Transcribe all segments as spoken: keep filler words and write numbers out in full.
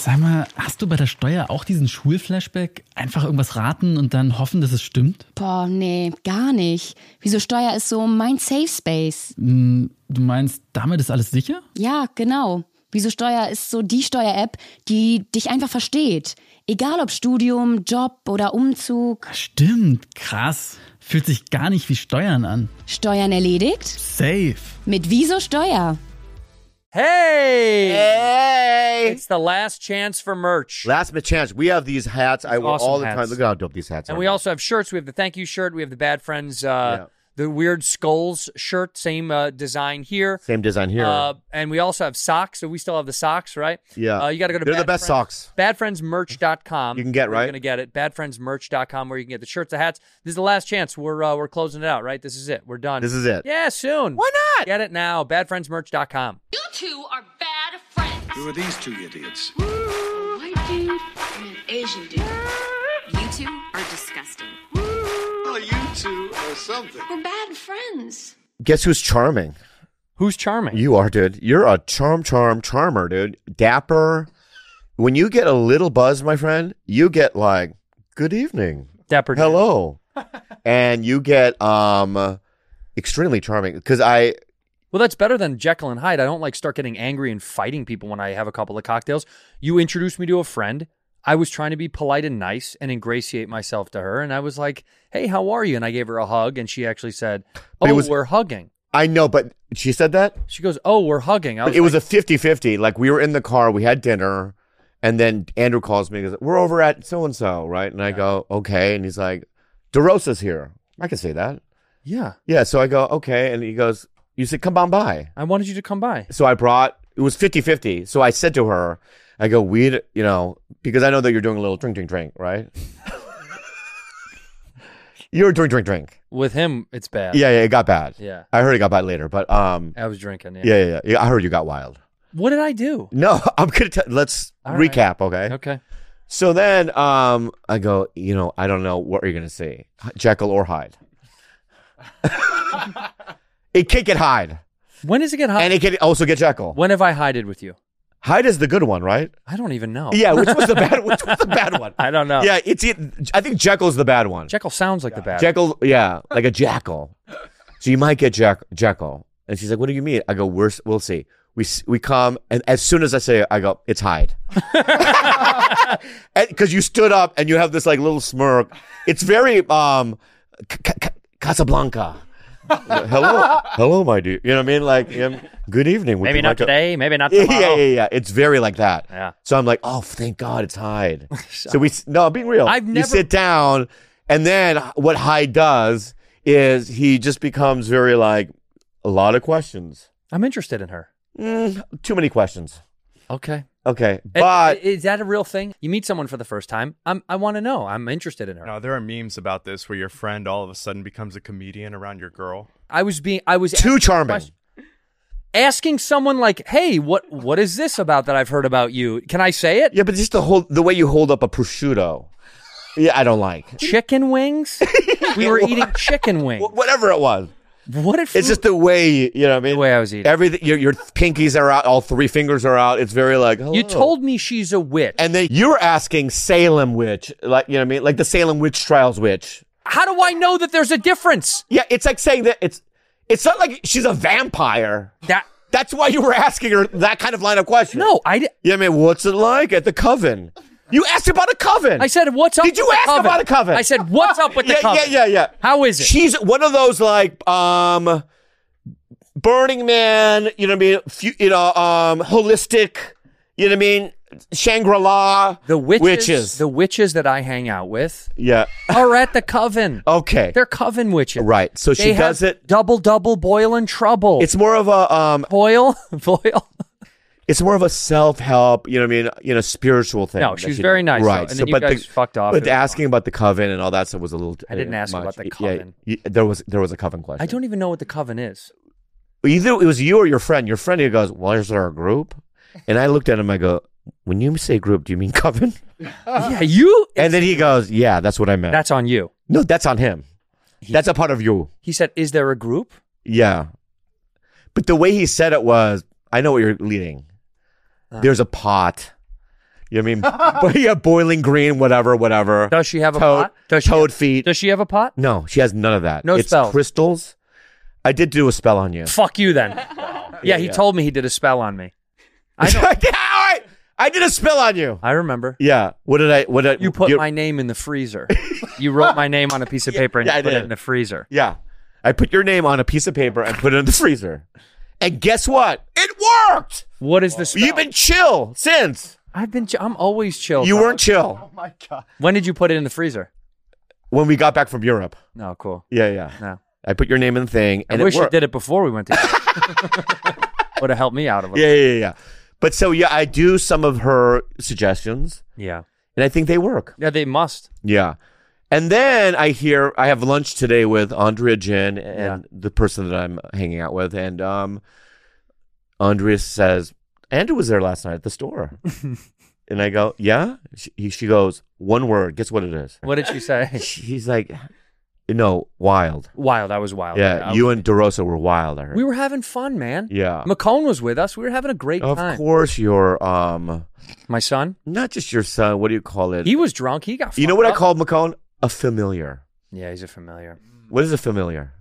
Sag mal, hast du bei der Steuer auch diesen Schulflashback? Einfach irgendwas raten und dann hoffen, dass es stimmt? Boah, nee, gar nicht. Wieso Steuer ist so mein Safe Space? Du meinst, damit ist alles sicher? Ja, genau. Wieso Steuer ist so die Steuer-App, die dich einfach versteht. Egal ob Studium, Job oder Umzug. Stimmt, krass. Fühlt sich gar nicht wie Steuern an. Steuern erledigt? Safe. Mit Wieso Steuer. Hey! Hey! It's the last chance for merch. Last minute chance. We have these hats. I wear awesome all the hats. time. Look at how dope these hats And are. we also have shirts. We have the thank you shirt. We have the Bad Friends, uh, Yeah. the Weird Skulls shirt. Same uh, design here. Same design here. Uh, and we also have socks. So we still have the socks, right? yeah. Uh, you got to go to They're Bad the best Friends, socks. bad friends merch dot com. You can get, where right? You're going to get it. bad friends merch dot com where you can get the shirts, the hats. This is the last chance. We're uh, we're closing it out, right? This is it. We're done. This is it. Yeah, soon. Why not? Get it now. bad friends merch dot com. You two are bad friends. Who are these two idiots? A white dude and an Asian dude. You two are disgusting. Well, you two are something. We're bad friends. Guess who's charming? Who's charming? You are, dude. You're a charm, charm, charmer, dude. Dapper. When you get a little buzz, my friend, you get like, good evening. Dapper. Hello. And you get um extremely charming. Because I, Well, that's better than Jekyll and Hyde. I don't like start getting angry and fighting people when I have a couple of cocktails. You introduced me to a friend. I was trying to be polite and nice and ingratiate myself to her. And I was like, hey, how are you? And I gave her a hug. And she actually said, But oh, it was- we're hugging. I know, but she said that? She goes, oh, we're hugging. I But was it was a like, fifty-fifty. Like we were in the car, we had dinner, and then Andrew calls me and goes, we're over at so-and-so, right? And I go, okay. And he's like, DeRosa's here. I can say that. yeah, Yeah, so I go, okay. And he goes, you said, come on by. I wanted you to come by. So I brought, it was fifty-fifty. So I said to her, I go, weed, you know, because I know that you're doing a little drink, drink, drink, right? You're a drink, drink, drink. With him, it's bad. Yeah, yeah, it got bad. Yeah. I heard it got bad later, but um, I was drinking. Yeah. yeah, yeah, yeah. yeah I heard you got wild. What did I do? No, I'm gonna tell. Let's All right. recap, okay? Okay. So then, um, I go, you know, I don't know what are you gonna say, Jekyll or Hyde. It can get Hyde, When does it get hot? and it can also get Jekyll. When have I hided with you? Hyde is the good one, right? I don't even know. Yeah, which was the bad? Which was the bad one? I don't know. Yeah, it's it. I think Jekyll's the bad one. Jekyll sounds like the bad. Jekyll, yeah, like a jackal. So you might get Jack, Jekyll. And she's like, what do you mean? I go, We're, we'll see. We s- we come, and as soon as I say it, I go, it's Hyde. Because you stood up, and you have this like little smirk. It's very um, C- C- Casablanca. hello, hello, my dear. You know what I mean? Like, um, good evening. Would Maybe you not like a- today. Maybe not Yeah, tomorrow. yeah, yeah, yeah. It's very like that. Yeah. So I'm like, oh, thank God it's Hyde. So we, s- no, I'm being real. I've You never- sit down, and then what Hyde does is he just becomes very like, a lot of questions. I'm interested in her. Mm, too many questions. Okay. Okay. And- But is that a real thing? You meet someone for the first time. I'm. I want to know. I'm interested in her. No, there are memes about this where your friend all of a sudden becomes a comedian around your girl. I was being. I was too asking charming. questions- Asking someone like, "Hey, what what is this about that I've heard about you? Can I say it?" Yeah, but just the whole, the way you hold up a prosciutto. Yeah, I don't like. Chicken wings. We were eating chicken wings. Wh- Whatever it was. What if It's just the way, you know what I mean? the way I was eating? Everything, your, your pinkies are out, all three fingers are out. It's very like, hello. You told me she's a witch. And then you're asking Salem witch, like, you know what I mean? Like the Salem witch trials witch. How do I know that there's a difference? Yeah, it's like saying that it's, it's not like she's a vampire. That That's why you were asking her that kind of line of question. no, I. di- Yeah, I mean, what's it like at the coven? You asked about a coven. I said, "What's up?" Did you with the ask coven? about a coven? I said, "What's up with the yeah, coven?" Yeah, yeah, yeah. How is it? She's one of those like, um, Burning Man, you know what I mean? Fu- you know, um, holistic, you know what I mean? Shangri-La. The witches, Witches. the witches that I hang out with Yeah. are at the coven. Okay. They're coven witches. Right. So she They does have it. double, double, boil and trouble. It's more of a, um, boil, boil. it's more of a self-help, you know what I mean? You know, spiritual thing. No, that she's she- very nice, though. Right. And then you guys fucked off. It But was asking about the coven and all that stuff was a little. I didn't uh, ask much. about the Yeah, coven. y- there was there was a coven question. I don't even know what the coven is. Either it was you or your friend. Your friend, he goes, well, is there a group? And I looked at him, I go, when you say group, do you mean coven? Yeah, you. And then he goes, yeah, that's what I meant. That's on you. no, that's on him. That's a part of you. He said, "Is there a group?" Yeah. But the way he said it was, I know what you're leading. Uh. There's a pot. You know what I mean? But yeah, boiling green, whatever, whatever. Does she have a Toad, pot? Does she toad have, feet. Does she have a pot? No, she has none of that. No it's spells. crystals. I did do a spell on you. Fuck you then. yeah, he yeah. told me he did a spell on me. I know. All right. I did a spell on you. I remember. Yeah. What did I? What did You put you- my name in the freezer. You wrote my name on a piece of paper and yeah, you I put did. it in the freezer. Yeah. I put your name on a piece of paper and put it in the freezer. And guess what? It worked. What is the spell? You've been chill since. I've been. Ch- I'm always chill. You Tom. weren't chill Oh my god. When did you put it in the freezer? when we got back from Europe. No, cool. Yeah, yeah. No. I put your name in the thing, and I it wish you worked. did it before we went to. Would have helped me out a little. Yeah, yeah, yeah. But so yeah, I do some of her suggestions, Yeah. and I think they work. Yeah, they must. Yeah. And then I hear I have lunch today with Andrea Jin and Yeah. the person that I'm hanging out with, and um, Andrea says Andrew was there last night at the store, and I go, yeah. She, she goes, one word. Guess what it is? What did she say? He's like, no, wild. Wild. I was wild. Yeah, I you was- and DeRosa were wild. I heard. We were having fun, man. Yeah. McCone was with us. We were having a great Of time. course, your um, My son, not just your son. What do you call it? he was drunk. He got. you know fucked what I up. called McCone? A familiar. Yeah, he's a familiar. What is a familiar?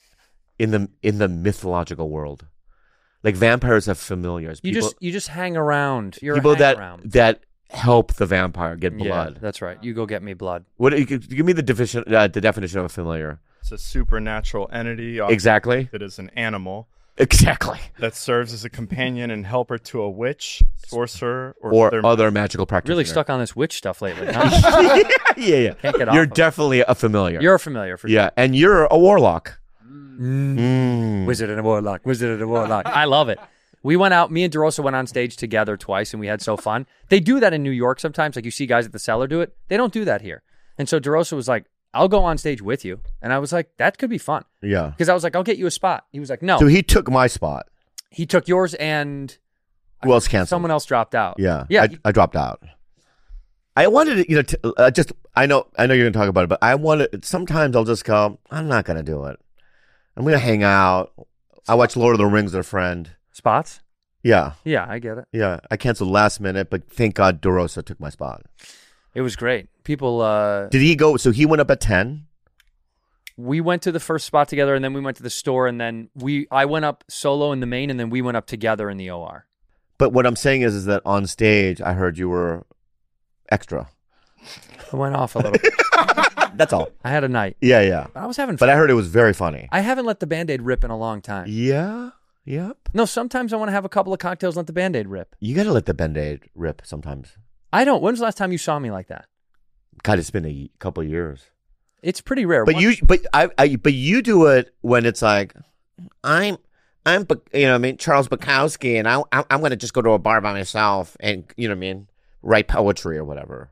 In the in the mythological world, like vampires have familiars. You people just you just hang around. You're people a hang that around. that help the vampire get Yeah, blood. that's right. You go get me blood. What? you could- Give me the definition. Uh, the definition of a familiar. It's a supernatural entity. often Exactly. That is an animal Exactly. that serves as a companion and helper to a witch, sorcerer, or, Or other other magical practitioners. Really stuck on this witch stuff lately. Huh? yeah, yeah. Can't get off You're of it. definitely a familiar. You're a familiar for yeah, and you're a warlock. sure. Mm. Wizard and a warlock. Wizard and a warlock. I love it. We went out. Me and DeRosa went on stage together twice, and we had so fun. They do that in New York sometimes. Like you see guys at the Cellar do it. They don't do that here. And so DeRosa was like, "I'll go on stage with you," and I was like, "That could be fun." Yeah. Because I was like, "I'll get you a spot." He was like, "No." So he took my spot. He took yours, and Who else canceled? someone else dropped out. Yeah, yeah. I, I dropped out. I wanted to, you know, t- uh, just I know, I know you're gonna talk about it, but I wanted. Sometimes I'll just go. I'm not gonna do it. I'm gonna hang out. I watch Lord of the Rings with a friend. Spots. Yeah, Yeah, I get it. yeah. I canceled last minute, but thank God DeRosa took my spot. It was great. People. uh Did he go? So he went up at ten. We went to the first spot together, and then we went to the store, and then we. I went up solo in the main, and then we went up together in the O R. But what I'm saying is, is that on stage, I heard you were extra. I went off a little bit. That's all. I had a night. Yeah, yeah. I was having But fun. I heard it was very funny. I haven't let the Band-Aid rip in a long time. Yeah. Yep. No, sometimes I want to have a couple of cocktails and let the Band-Aid rip. You got to let the Band-Aid rip sometimes. I don't. When's the last time you saw me like that? God, it's been a y- couple of years. It's pretty rare. But Once- you, but I, I, but you do it when it's like, I'm, I'm, Buk- you know, what I mean, Charles Bukowski, and I, I'm, I'm going to just go to a bar by myself and, you know, what I mean, write poetry or whatever.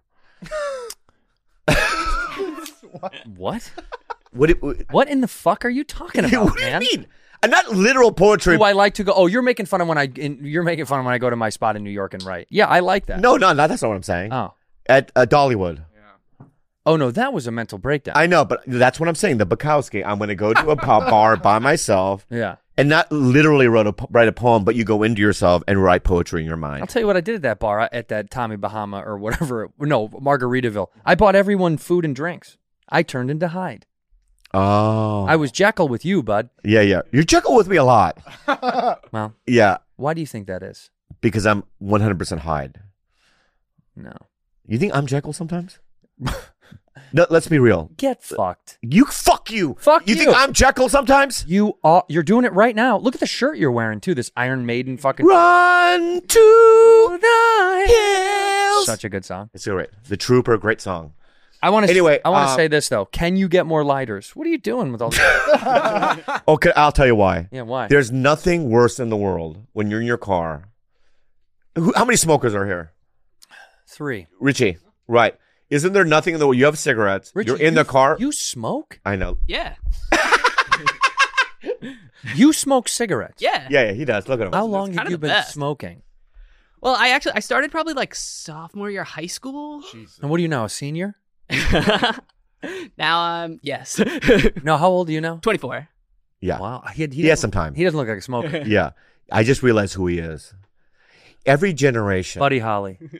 what? What? It, what, What in the fuck are you talking about, what do man? you mean? I'm not literal poetry. Do I like to go? Oh, you're making fun of when I. In, you're making fun of when I go to my spot in New York and write. Yeah, I like that. No, no, no. That's not what I'm saying. Oh. At uh, Dollywood. Oh no, that was a mental breakdown. I know, but that's what I'm saying. The Bukowski. I'm going to go to a pub bar by myself yeah. and not literally wrote a, po- write a poem, but you go into yourself and write poetry in your I'll mind. tell you what I did at that bar, at that Tommy Bahama or whatever. No, Margaritaville. I bought everyone food and drinks. I turned into Hyde. Oh. I was Jekyll with you, bud. Yeah, yeah. You chuckle with me a lot. Well, Yeah, why do you think that is? because I'm one hundred percent Hyde. No. You think I'm Jekyll sometimes? No, let's be real. Get fucked. You fuck you. Fuck you. you. think I'm Jekyll sometimes? You are. You're doing it right now. Look at the shirt you're wearing too. This Iron Maiden fucking. Run to the hills. Such a good song. It's great. The Trooper, great song. I want to. Anyway, I want to uh, say this though. Can you get more lighters? What are you doing with all this? Okay, I'll tell you why. Yeah, why? There's nothing worse in the world when you're in your car. Who, how many smokers are here? Three. Richie, right. Isn't there nothing in the world? You have cigarettes. Richie, you're in you- the car. You smoke? I know. Yeah. You smoke cigarettes? Yeah. Yeah, yeah, he does. Look at him. How long kinda have you the been best. smoking? Well, I actually I started probably like sophomore year of high school. And what are you now? A senior? Now I'm yes. No. How old are you now? twenty-four. Yeah. Wow. He, he, He has doesn't- some time. He doesn't look like a smoker. Yeah. I just realized who he is. Every generation. Buddy Holly.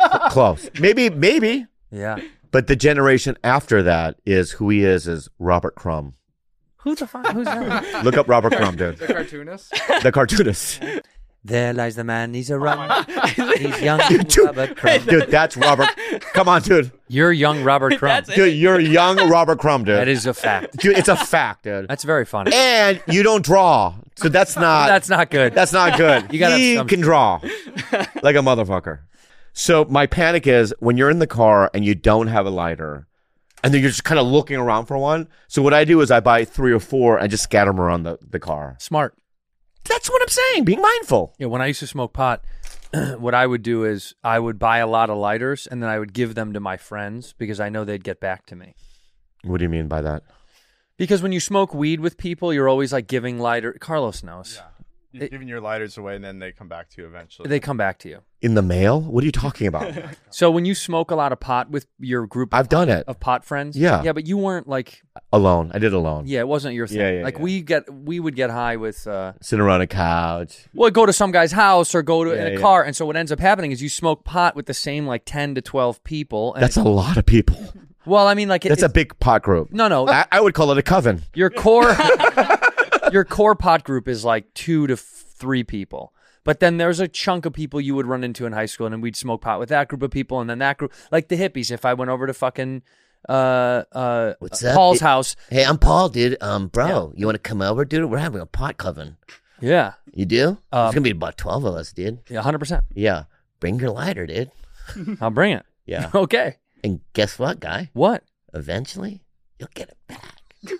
Close. Maybe, maybe. Yeah. But the generation after that is who he is is Robert Crumb. Who the fuck? Who's that? Look up Robert Crumb, dude. The cartoonist. The cartoonist. There lies the man. He's a run. He's young Dude, Robert Crumb. dude, that's Robert. Come on, dude. You're young Robert Crumb. Dude, you're young Robert Crumb, dude. That is a fact. Dude, it's a fact, dude. That's very funny. And you don't draw, so that's not. That's not good. That's not good. You gotta he have some- can draw like a motherfucker. So my panic is when you're in the car and you don't have a lighter, and then you're just kind of looking around for one. So what I do is I buy three or four and just scatter them around the, the car. Smart. That's what I'm saying. Being mindful. Yeah, when I used to smoke pot, what I would do is I would buy a lot of lighters and then I would give them to my friends because I know they'd get back to me. What do you mean by that? Because when you smoke weed with people, you're always like giving lighter. Carlos knows. Yeah. You're giving your lighters away, and then they come back to you eventually. They come back to you. In the mail? What are you talking about? So when you smoke a lot of pot with your group of I've done it. of pot friends, Yeah. yeah, but you weren't like, Alone. I did alone. yeah, it wasn't your thing. Yeah, yeah, like yeah. we get, we would get high with, uh, Sitting around a couch. well, go to some guy's house or go to Yeah, in a yeah. car, and so what ends up happening is you smoke pot with the same like ten to twelve people. And That's a lot of people. well, I mean, like it, That's a it's- big pot group. no, no, I, I would call it a coven. your core, your core pot group is like two to f- three people. But then there's a chunk of people you would run into in high school, and then we'd smoke pot with that group of people, and then that group, like the hippies. If I went over to fucking uh, uh, What's up? Paul's It- house, Hey, I'm Paul, dude. Um, bro, you want to come over, dude? We're having a pot coven. yeah, You do? Um, There's gonna be about twelve of us, dude. yeah, hundred percent. Yeah. Bring your lighter, dude. I'll bring it. Yeah. Okay. And guess what, guy? What? Eventually, you'll get it back.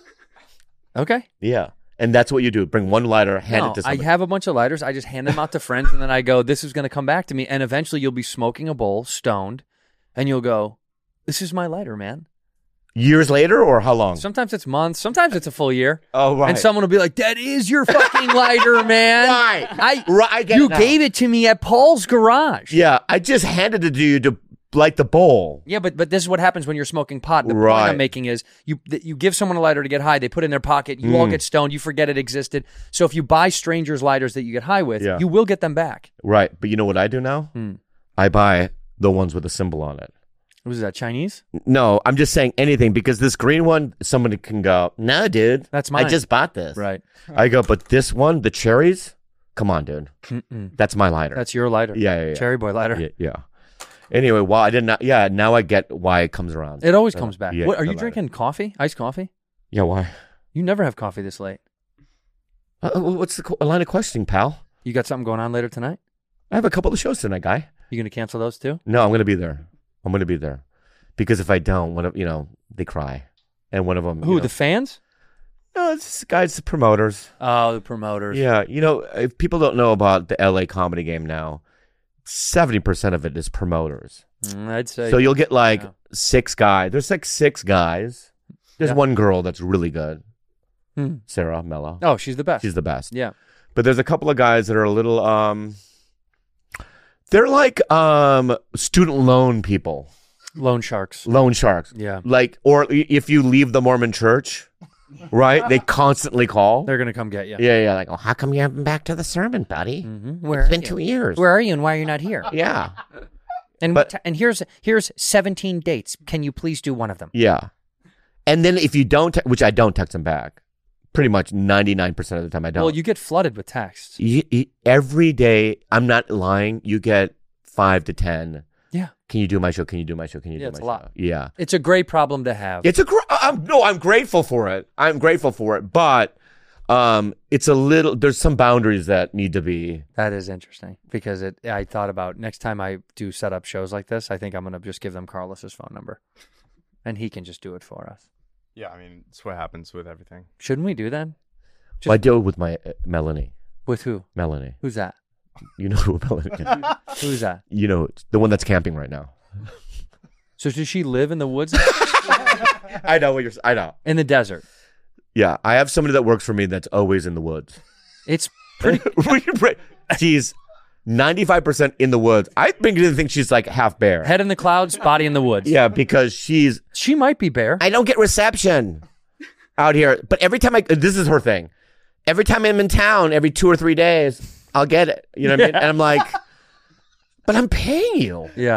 Okay. Yeah. And that's what you do. Bring one lighter, hand No, it to I somebody. have a bunch of lighters. I just hand them out to friends, and then I go, "This is going to come back to me." And eventually, you'll be smoking a bowl, stoned, and you'll go, "This is my lighter, man." Years later or how long? Sometimes it's months. Sometimes it's a full year. Oh, right. And someone will be like, "That is your fucking lighter, man." Right. I, Right, I get you it now. gave it to me at Paul's garage. Yeah, I just handed it to you to light the bowl. Yeah, but but this is what happens when you're smoking pot. The point Right. I'm making is you th- you give someone a lighter to get high. They put it in their pocket. You all Mm. get stoned. You forget it existed. So if you buy strangers lighters that you get high with, Yeah. you will get them back. Right. But you know what I do now? Hmm. I buy the ones with a symbol on it. Was that Chinese? No, I'm just saying anything because this green one, somebody can go, No, dude. That's mine. I just bought this. Right. I go, but this one, the cherries, come on, dude. Mm-mm. That's my lighter. That's your lighter. yeah, yeah, yeah. Cherry boy lighter. Yeah, yeah. Anyway, well, I did not. Yeah, now I get why it comes around. It always So, comes back. yeah, what, are the you lighter. drinking coffee? Iced coffee? Yeah, why? You never have coffee this late. Uh, what's the qu- line of questioning, pal? You got something going on later tonight? I have a couple of shows tonight, guy. You going to cancel those too? No, I'm going to be there. I'm going to be there because if I don't, one of you know they cry, and one of them. Who, you know, the fans? No, it's guys, the promoters. Oh, the promoters. Yeah, you know, if people don't know about the L A Comedy Game now, seventy percent of it is promoters. Mm, I'd say. So you'll get like yeah. six guys. There's like six guys. There's Yeah. one girl that's really good, Hmm. Sarah Mello. Oh, she's the best. She's the best. Yeah. But there's a couple of guys that are a little um they're like um student loan people, Loan sharks. loan sharks. Yeah. Like or i- if you leave the Mormon church, right? They constantly call. They're going to come get you. Yeah, yeah, like, Well, how come you haven't been back to the sermon, buddy? Mm-hmm. It's been two years. Where are you and why are you not here? yeah. And But- what ti- and here's here's seventeen dates. Can you please do one of them? Yeah. And then if you don't te- which I don't text them back. Pretty much ninety-nine percent of the time I don't. Well, you get flooded with texts. You- you- every day, I'm not lying, you get five to ten. Yeah. Can you do my show? Can you do my show? Can you Yeah, do it's my a lot. show? Yeah. It's a great problem to have. It's a gr- I'm, no, I'm grateful for it. I'm grateful for it, but um, it's a little. There's some boundaries that need to be. That is interesting because it. I thought about next time I do set up shows like this, I think I'm going to just give them Carlos's phone number, and he can just do it for us. Yeah, I mean, it's what happens with everything. Shouldn't we do that? Just Well, I deal with my uh, Melanie. with who? Melanie, Who's that? you know who Melanie is. Who's that? You know the one that's camping right now. So does she live in the woods I know what you're. s- I know. in the desert? Yeah, I have somebody that works for me that's always in the woods. It's pretty. She's ninety-five percent in the woods. I begin to think she's like half bear. Head in the clouds, body in the woods. Yeah, because she's. She might be bear. I don't get reception out here. But every time I, this is her thing. Every time I'm in town, every two or three days, I'll get it. You know what I mean? And I'm like, but I'm paying you. Yeah.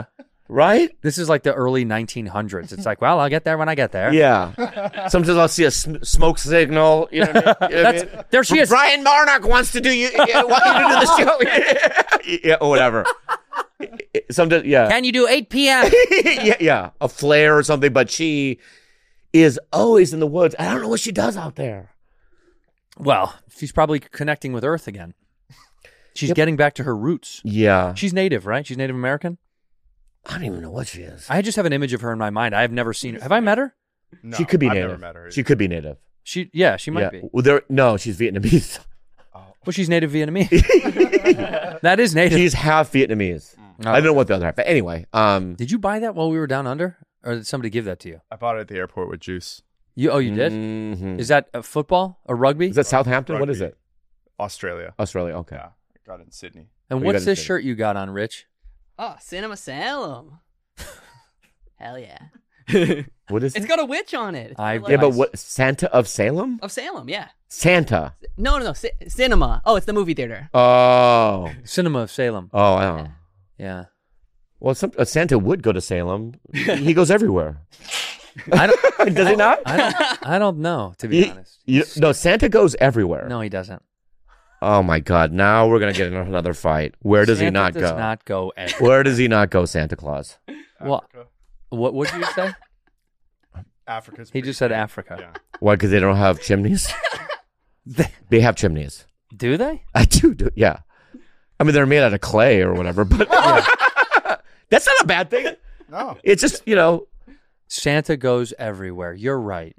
Right? This is like the early nineteen hundreds. It's like, well, I'll get there when I get there. Yeah. Sometimes I'll see a sm- smoke signal. You know what I mean? You know what I mean? There she is. Brian Marnock wants to do you. Yeah, want you to do the show. Yeah, or whatever. Sometimes, yeah. Can you do eight p.m.? yeah, yeah. A flare or something. But she is always in the woods. I don't know what she does out there. Well, she's probably connecting with Earth again. She's yep. getting back to her roots. Yeah. She's native, right? She's Native American? I don't even know what she is. I just have an image of her in my mind. I have never seen her. Have I met her? No, she could be I've native. Never met her. She could be native. She, yeah, she might yeah. be. Well, there, no, she's Vietnamese. Oh. Well, she's native Vietnamese. That is native. She's half Vietnamese. Oh. I don't know what the other half. But anyway, um, did you buy that while we were down under, or did somebody give that to you? I bought it at the airport with Juice. You? Oh, you did? Mm-hmm. Is that a football? A rugby? Is that Southampton? Rugby. What is it? Australia. Australia. Okay. Yeah, I got it in Sydney. And What what's you got this in shirt you got on, Rich? Oh, Cinema Salem. Hell yeah. What is It's it? got a witch on it. It's I- like- Yeah, but what? Santa of Salem? Of Salem, yeah. Santa. No, no, no. C- cinema. Oh, it's the movie theater. Oh. Cinema of Salem. Oh, I don't know. Yeah. Well, some, uh, Santa would go to Salem. He goes everywhere. I don't. Does he not? I don't. I don't know. To be He- honest. you- no, Santa goes everywhere. No, he doesn't. Oh my God! Now we're gonna get into another fight. Where does Santa he not does go? not go anywhere. Where does he not go, Santa Claus? Well, what would you say? Africa's. He pretty just said big. Africa. Yeah. Why? Because they don't have chimneys. They have chimneys. Do they? I do, do. Yeah. I mean, they're made out of clay or whatever, but that's not a bad thing. No. It's just, you know. Santa goes everywhere. You're right.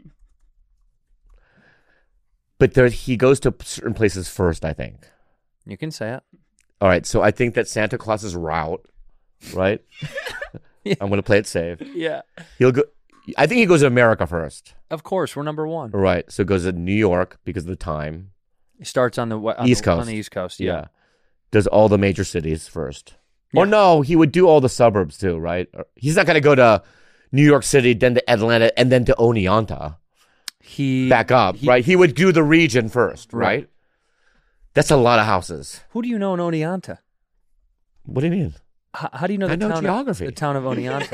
But there, he goes to certain places first, I think. You can say it. All right. So I think that Santa Claus's route, right? Yeah. I'm going to play it safe. Yeah. He'll go. I think he goes to America first. Of course, we're number one. Right. So it goes to New York because of the time. He starts on the on East the, Coast. On the East Coast. Yeah. Yeah. Does all the major cities first. Yeah. Or no, he would do all the suburbs too, right? Or- He's not going to go to New York City, then to Atlanta, and then to Oneonta. He Back up, he- right? He would do the region first, right? Right. That's a lot of houses. Who do you know in Oneonta? What do you mean? H- how do you know the I know town geography. Of, the town of Oneonta?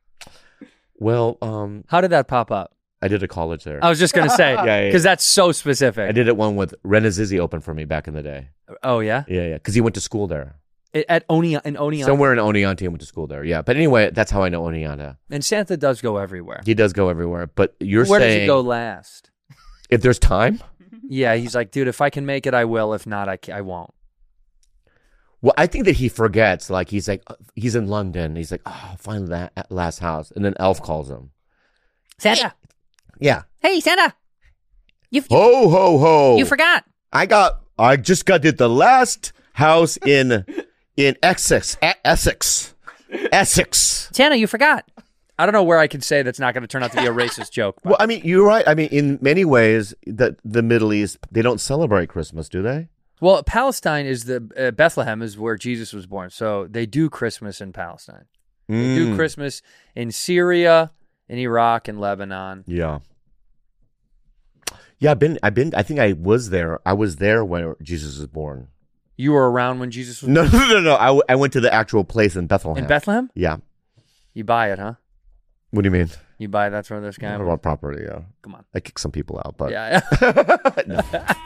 Well, um, How did that pop up? I did a college there. I was just gonna say, Yeah, yeah, yeah. because that's so specific. I did it one with Renazizi opened for me back in the day. Oh yeah, Yeah, yeah, because he went to school there. It- at One in Oneonta. Somewhere in Oneonta, he went to school there. Yeah, but anyway, that's how I know Oneonta. And Santa does go everywhere. He does go everywhere, but you're Where saying does he go last? if there's time. Yeah, he's like, dude, if I can make it, I will. If not, I, ca- I won't. Well, I think that he forgets. Like he's like uh, he's in London. He's like, oh, find that last house, and then Elf calls him. Santa. Yeah. Hey, Santa. You, you, Ho ho ho! you forgot. I got. I just got to the last house in in Essex. E- Essex. Essex. Santa, you forgot. I don't know where I can say that's not going to turn out to be a racist joke. but- Well, I mean, you're right. I mean, in many ways, the the Middle East they don't celebrate Christmas, do they? Well, Palestine is the uh, Bethlehem is where Jesus was born, so they do Christmas in Palestine. They do Mm. Christmas in Syria, in Iraq, and Lebanon. Yeah. Yeah, I've been. I've been. I think I was there. I was there when Jesus was born. You were around when Jesus was No, born? no, no, no. I, w- I went to the actual place in Bethlehem. In Bethlehem? Yeah. You buy it, huh? What do you mean? You buy that's where this I guy don't know was? about property. Yeah. Come on. I kicked some people out, but Yeah. No.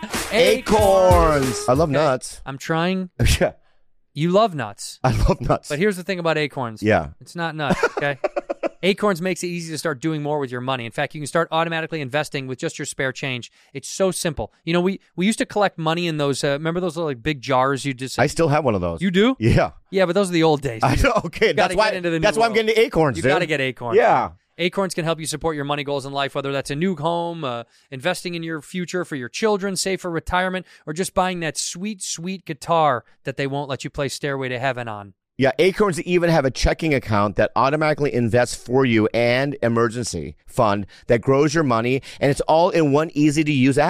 Acorns. I love nuts. I'm trying. Yeah. You love nuts. I love nuts. But here's the thing about acorns. Yeah. It's not nuts, okay? Acorns makes it easy to start doing more with your money. In fact, you can start automatically investing with just your spare change. It's so simple. You know, we, we used to collect money in those, uh, remember those little like big jars you just... I still have one of those. You do? Yeah. Yeah, but those are the old days. I know. Okay. You gotta That's why. get into the new That's why I'm world. getting the acorns. You dude. got to get acorns. Yeah. Acorns can help you support your money goals in life, whether that's a new home, uh, investing in your future for your children, save for retirement, or just buying that sweet, sweet guitar that they won't let you play Stairway to Heaven on. Yeah, Acorns even have a checking account that automatically invests for you and emergency fund that grows your money, and it's all in one easy-to-use app.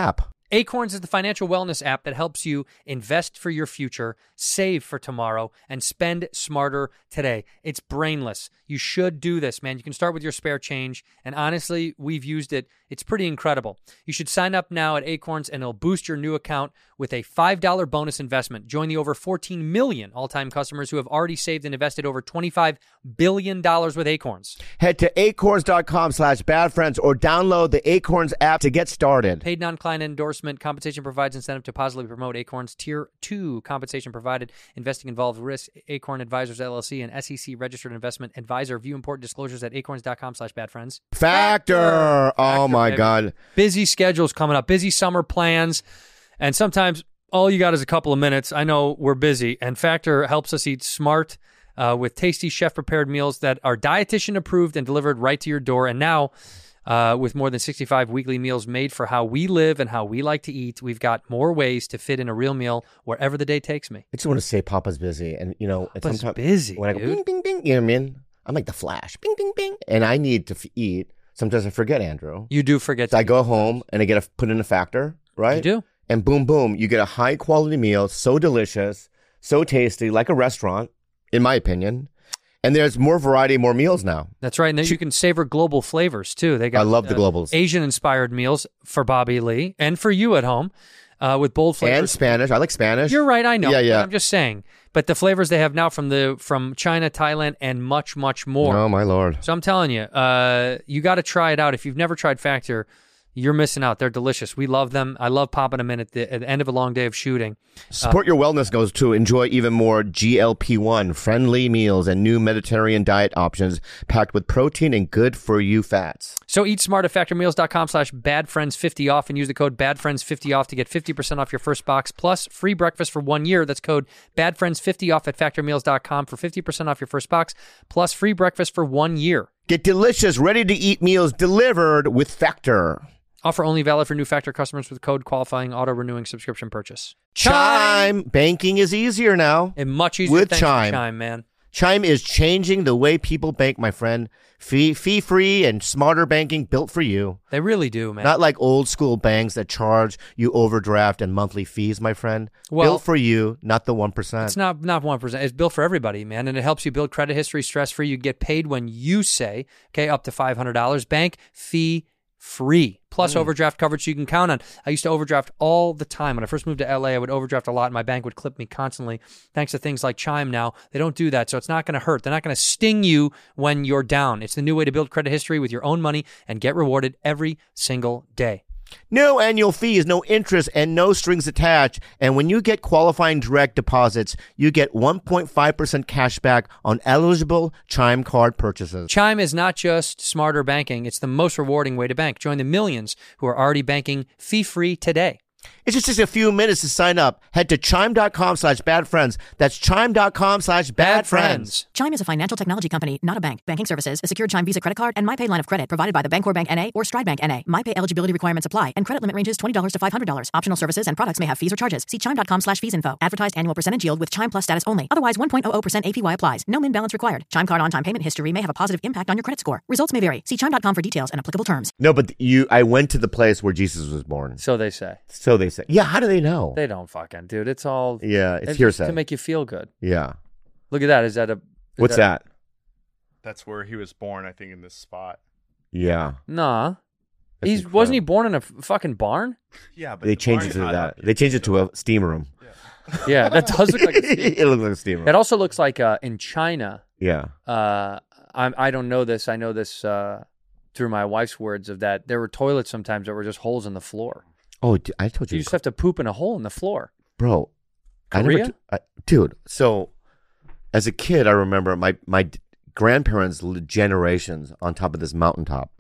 Acorns is the financial wellness app that helps you invest for your future, save for tomorrow, and spend smarter today. It's brainless. You should do this, man. You can start with your spare change, and honestly, we've used it. It's pretty incredible. You should sign up now at Acorns, and it'll boost your new account with a five dollars bonus investment. Join the over fourteen million all-time customers who have already saved and invested over twenty-five billion dollars with Acorns. Head to acorns.com slash bad friends or download the Acorns app to get started. Paid non-client endorsement. Compensation provides incentive to positively promote Acorns. Tier two compensation provided. Investing involved risk. Acorn Advisors, L L C, and S E C registered investment advisor. View important disclosures at acorns.com slash bad friends. Factor. Oh, my baby. God. Busy schedules coming up. Busy summer plans. And sometimes all you got is a couple of minutes. I know we're busy. And Factor helps us eat smart uh, with tasty chef-prepared meals that are dietitian approved and delivered right to your door. And now, Uh, with more than sixty-five weekly meals made for how we live and how we like to eat, we've got more ways to fit in a real meal wherever the day takes me. I just want to say Papa's busy. And, you know, it's Papa's sometimes busy, when I go dude. bing, bing, bing, you know what I mean? I'm like the Flash. Bing, bing, bing. And I need to f- eat. Sometimes I forget, Andrew. You do forget. So to I go eat. home and I get a put in a Factor, right? You do. And boom, boom, you get a high quality meal, so delicious, so tasty, like a restaurant, in my opinion. And there's more variety, more meals now. That's right. And then you can savor global flavors, too. They got I love the uh, globals. Asian-inspired meals for Bobby Lee and for you at home uh, with bold flavors. And Spanish. I like Spanish. You're right. I know. Yeah, yeah. I'm just saying. But the flavors they have now from the from China, Thailand, and much, much more. Oh, my Lord. So I'm telling you, uh, you got to try it out. If you've never tried Factor, you're missing out. They're delicious. We love them. I love popping them in at the, at the end of a long day of shooting. Support your wellness goals to enjoy even more G L P one friendly meals and new Mediterranean diet options packed with protein and good for you fats. So eat smart at factormeals.com slash badfriends50 off and use the code badfriends fifty off to get fifty percent off your first box plus free breakfast for one year. That's code badfriends fifty off at factormeals dot com for fifty percent off your first box plus free breakfast for one year. Get delicious, ready to eat meals delivered with Factor. Offer only valid for new Factor customers with code qualifying auto-renewing subscription purchase. Chime. Banking is easier now. And much easier with thanks to Chime. Chime, man. Chime is changing the way people bank, my friend. Fee, fee-free and smarter banking built for you. They really do, man. Not like old school banks that charge you overdraft and monthly fees, my friend. Well, built for you, not the one percent. It's not not one percent. It's built for everybody, man, and it helps you build credit history stress-free. You get paid when you say, okay, up to five hundred dollars. Bank fee free, plus Mm. overdraft coverage you can count on. I used to overdraft all the time. When I first moved to L A, I would overdraft a lot, and my bank would clip me constantly. Thanks to things like Chime now, they don't do that, so it's not going to hurt. They're not going to sting you when you're down. It's the new way to build credit history with your own money and get rewarded every single day. No annual fees, no interest, and no strings attached. And when you get qualifying direct deposits, you get one point five percent cash back on eligible Chime card purchases. Chime is not just smarter banking. It's the most rewarding way to bank. Join the millions who are already banking fee-free today. It's just, just a few minutes to sign up. Head to chime.com slash bad friends. That's chime.com slash bad friends. Chime is a financial technology company, not a bank. Banking services, a secured Chime Visa credit card, and MyPay line of credit provided by the Bancorp Bank N A or Stride Bank N A. MyPay eligibility requirements apply, and credit limit ranges twenty dollars to five hundred dollars. Optional services and products may have fees or charges. See chime.com slash fees info. Advertised annual percentage yield with Chime Plus status only. Otherwise, one point zero zero percent A P Y applies. No min balance required. Chime card on-time payment history may have a positive impact on your credit score. Results may vary. See chime dot com for details and applicable terms. No, but you, I went to the place where Jesus was born. So they say. So they say. Yeah, how do they know? They don't fucking, dude. It's all... Yeah, it's just hearsay. to make you feel good. Yeah. Look at that. Is that a... Is What's that? That's where he was born, I think, in this spot. Yeah. Nah. That's He's Wasn't he born in a f- fucking barn? Yeah, but They the changed it barn's to not that. up yet. They changed it to a steam room. Yeah, that does look like a steam. It looks like a steam room. It also looks like uh, in China... Yeah. Uh, I'm, I don't know this. I know this uh, through my wife's words of that. There were toilets sometimes that were just holes in the floor. Oh, d- I told you. You just have to poop in a hole in the floor. Bro, I Korea? never t- I, dude. So, as a kid, I remember my my d- grandparents lived generations on top of this mountaintop,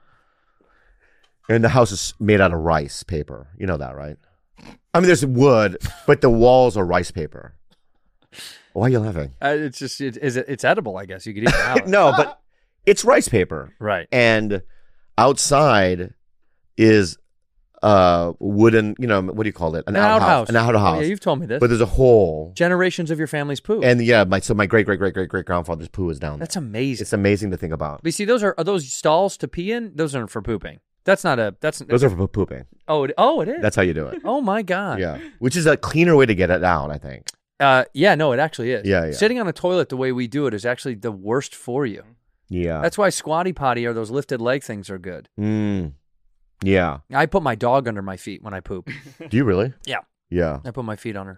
and the house is made out of rice paper. You know that, right? I mean, there's wood, but the walls are rice paper. Why are you laughing? Uh, it's just it, is it, it's edible. I guess you could eat it out. No, but it's rice paper, Right. and outside is uh wooden. You know, what do you call it? An outhouse. An outhouse. Oh, yeah, you've told me this. But there's a hole. Generations of your family's poo. And yeah, my so my great great great great great grandfather's poo is down there. That's amazing. It's amazing to think about. But you see, those are are those stalls to pee in? Those aren't for pooping. That's not a. That's Those are for pooping. Oh, it, oh, it is. That's how you do it. Oh my god. Yeah, which is a cleaner way to get it out, I think. Uh, yeah, no, it actually is. Yeah, yeah. Sitting on a toilet the way we do it is actually the worst for you. Yeah. That's why squatty potty or those lifted leg things are good. Mm. Yeah. I put my dog under my feet when I poop. Do you really? Yeah. Yeah. I put my feet on her.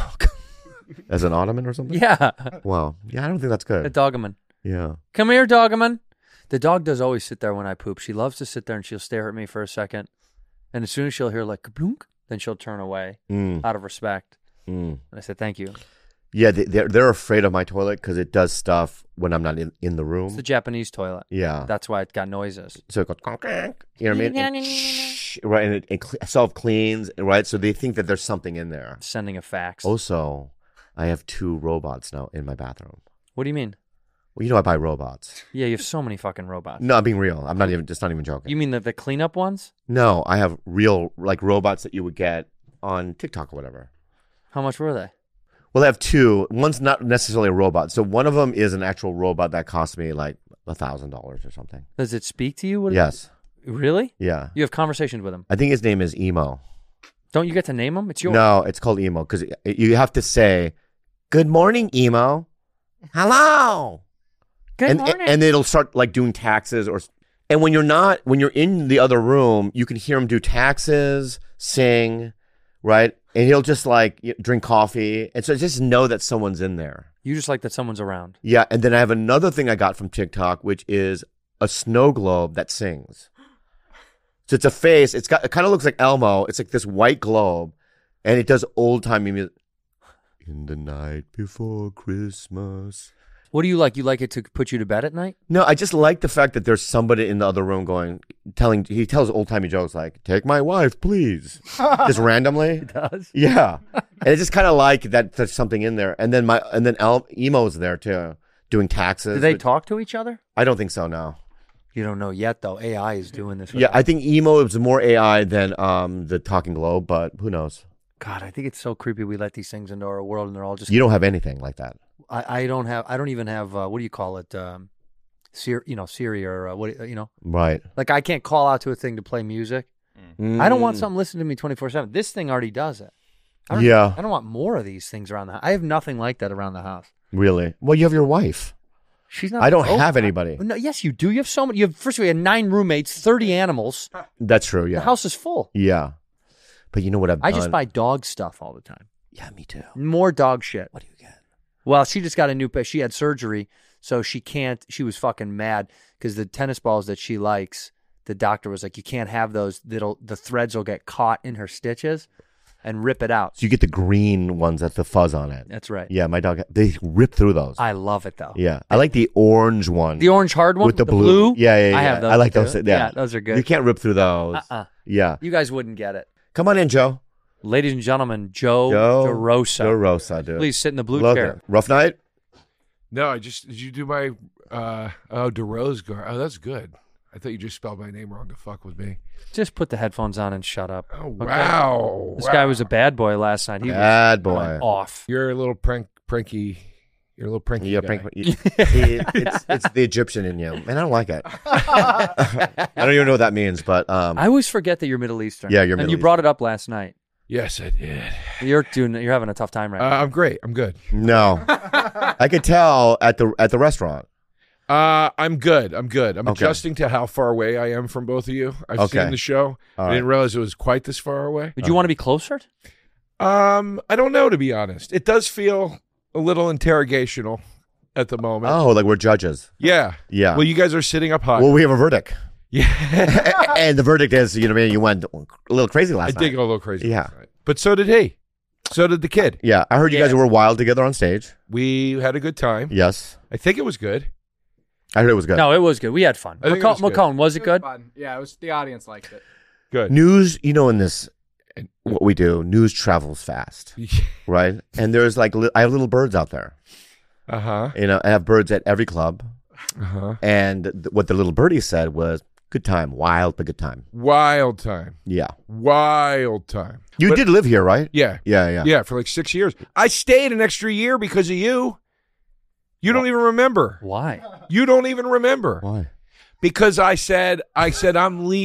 As an ottoman or something? Yeah. Wow. Yeah, I don't think that's good. A dogaman. Yeah. Come here, dogaman. The dog does always sit there when I poop. She loves to sit there and she'll stare at me for a second. And as soon as she'll hear like kablunk, then she'll turn away Mm. out of respect. Mm. And I said, thank you. Yeah, they, they're they're afraid of my toilet because it does stuff when I'm not in, in the room. It's the Japanese toilet. Yeah. That's why it got noises. So it goes, you know what I mean? And, shh, right, and it, it cl- self-cleans, right? So they think that there's something in there. Sending a fax. Also, I have two robots now in my bathroom. What do you mean? Well, you know I buy robots. Yeah, you have so many fucking robots. No, I'm being real. I'm not even, just not even joking. You mean the, the cleanup ones? No, I have real, like, robots that you would get on TikTok or whatever. How much were they? Well, I have two. One's not necessarily a robot. So one of them is an actual robot that cost me like a thousand dollars or something. Does it speak to you? What Yes. Really? Yeah. You have conversations with him. I think his name is Emo. Don't you get to name him? It's yours. No, it's called Emo because you have to say, "Good morning, Emo." Hello. Good and, morning. And it'll start like doing taxes or. And when you're not, when you're in the other room, you can hear him do taxes, sing, right? And he'll just like drink coffee. And so just know that someone's in there. You just like that someone's around. Yeah. And then I have another thing I got from TikTok, which is a snow globe that sings. So it's a face. It's got, it kind of looks like Elmo. It's like this white globe and it does old timey music. In the night before Christmas. What do you like? You like it to put you to bed at night? No, I just like the fact that there's somebody in the other room going, telling, he tells old timey jokes like, take my wife, please. Just randomly. He does? Yeah. And it's just kind of like that there's something in there. And then my, and then El, Emo's there too, doing taxes. Do they but talk to each other? I don't think so, no. You don't know yet, though. A I is doing this. Right Yeah, now. I think Emo is more A I than um the Talking Globe, but who knows? God, I think it's so creepy we let these things into our world and they're all just... You don't have anything like that. I, I don't have, I don't even have, uh, what do you call it? Um, Siri, you know, Siri or uh, what, you know? Right. Like I can't call out to a thing to play music. Mm. I don't want something listening to me twenty-four seven. This thing already does it. I don't, Yeah. I don't want more of these things around the house. I have nothing like that around the house. Really? Well, you have your wife. She's not. I don't oh, have anybody. No, yes, you do. You have so many. You have, first of all, you have nine roommates, thirty animals. That's true, yeah. The house is full. Yeah. But you know what I've I done? just buy dog stuff all the time. Yeah, me too. More dog shit. What do you get? Well, she just got a new pet. She had surgery, so she can't. She was fucking mad because the tennis balls that she likes, the doctor was like, you can't have those. That'll the threads will get caught in her stitches and rip it out. So you get the green ones that the fuzz on it. That's right. Yeah, my dog, they rip through those. I love it though. Yeah. I like the orange one. The orange hard one with the, blue. Yeah, yeah, yeah. I have those. I like too. those. Yeah. Yeah, those are good. You can't rip through those. Uh-uh. Yeah. You guys wouldn't get it. Come on in, Joe. Ladies and gentlemen, Joe, Joe DeRosa. Joe Rosa, dude. Please sit in the blue Love chair. it. Rough night? No, I just did you do my uh oh DeRosgar. Oh, that's good. I thought you just spelled my name wrong to fuck with me. Just put the headphones on and shut up. Oh okay? wow. This wow. guy was a bad boy last night. He Bad was boy. off. You're a little prank pranky. You're a little pranky. Yeah, guy. prank. it, it's, it's the Egyptian in you. Man, I don't like it. I don't even know what that means, but um, I always forget that you're Middle Eastern. Yeah, you're And Middle you brought it up last night. Yes, I did. You're doing. You're having a tough time right Uh, now. I'm great. I'm good. no, I could tell at the at the restaurant. Uh, I'm good. I'm good. I'm Okay. adjusting to how far away I am from both of you. I've Okay. seen the show. All I didn't right. realize it was quite this far away. Did you want to be closer? Um, I don't know, to be honest. It does feel a little interrogational at the moment. Oh, like we're judges. Yeah. Yeah. Well, you guys are sitting up high. Well, we have a verdict. Yeah. And the verdict is, you know, what I mean, you went a little crazy I last night. did go a little crazy Yeah. last night. But so did he. So did the kid. Yeah, I heard you Yeah. guys were wild together on stage. We had a good time. Yes, I think it was good. I heard it was good. No, it was good. We had fun. I think it McCone, was good. McCone, was it good? Fun. Yeah, it was. The audience liked it. Good. News, you know, in this, what we do, news travels fast, right? And there's like, li- I have little birds out there. Uh huh. You know, I have birds at every club. Uh huh. And th- what the little birdie said was, good time, wild, but good time. Wild time. Yeah. Wild time. You But- did live here, right? Yeah. Yeah, yeah. Yeah, for like six years. I stayed an extra year because of you. You don't even remember. Why? You don't even remember. Why? Because I said, I said, I'm leaving.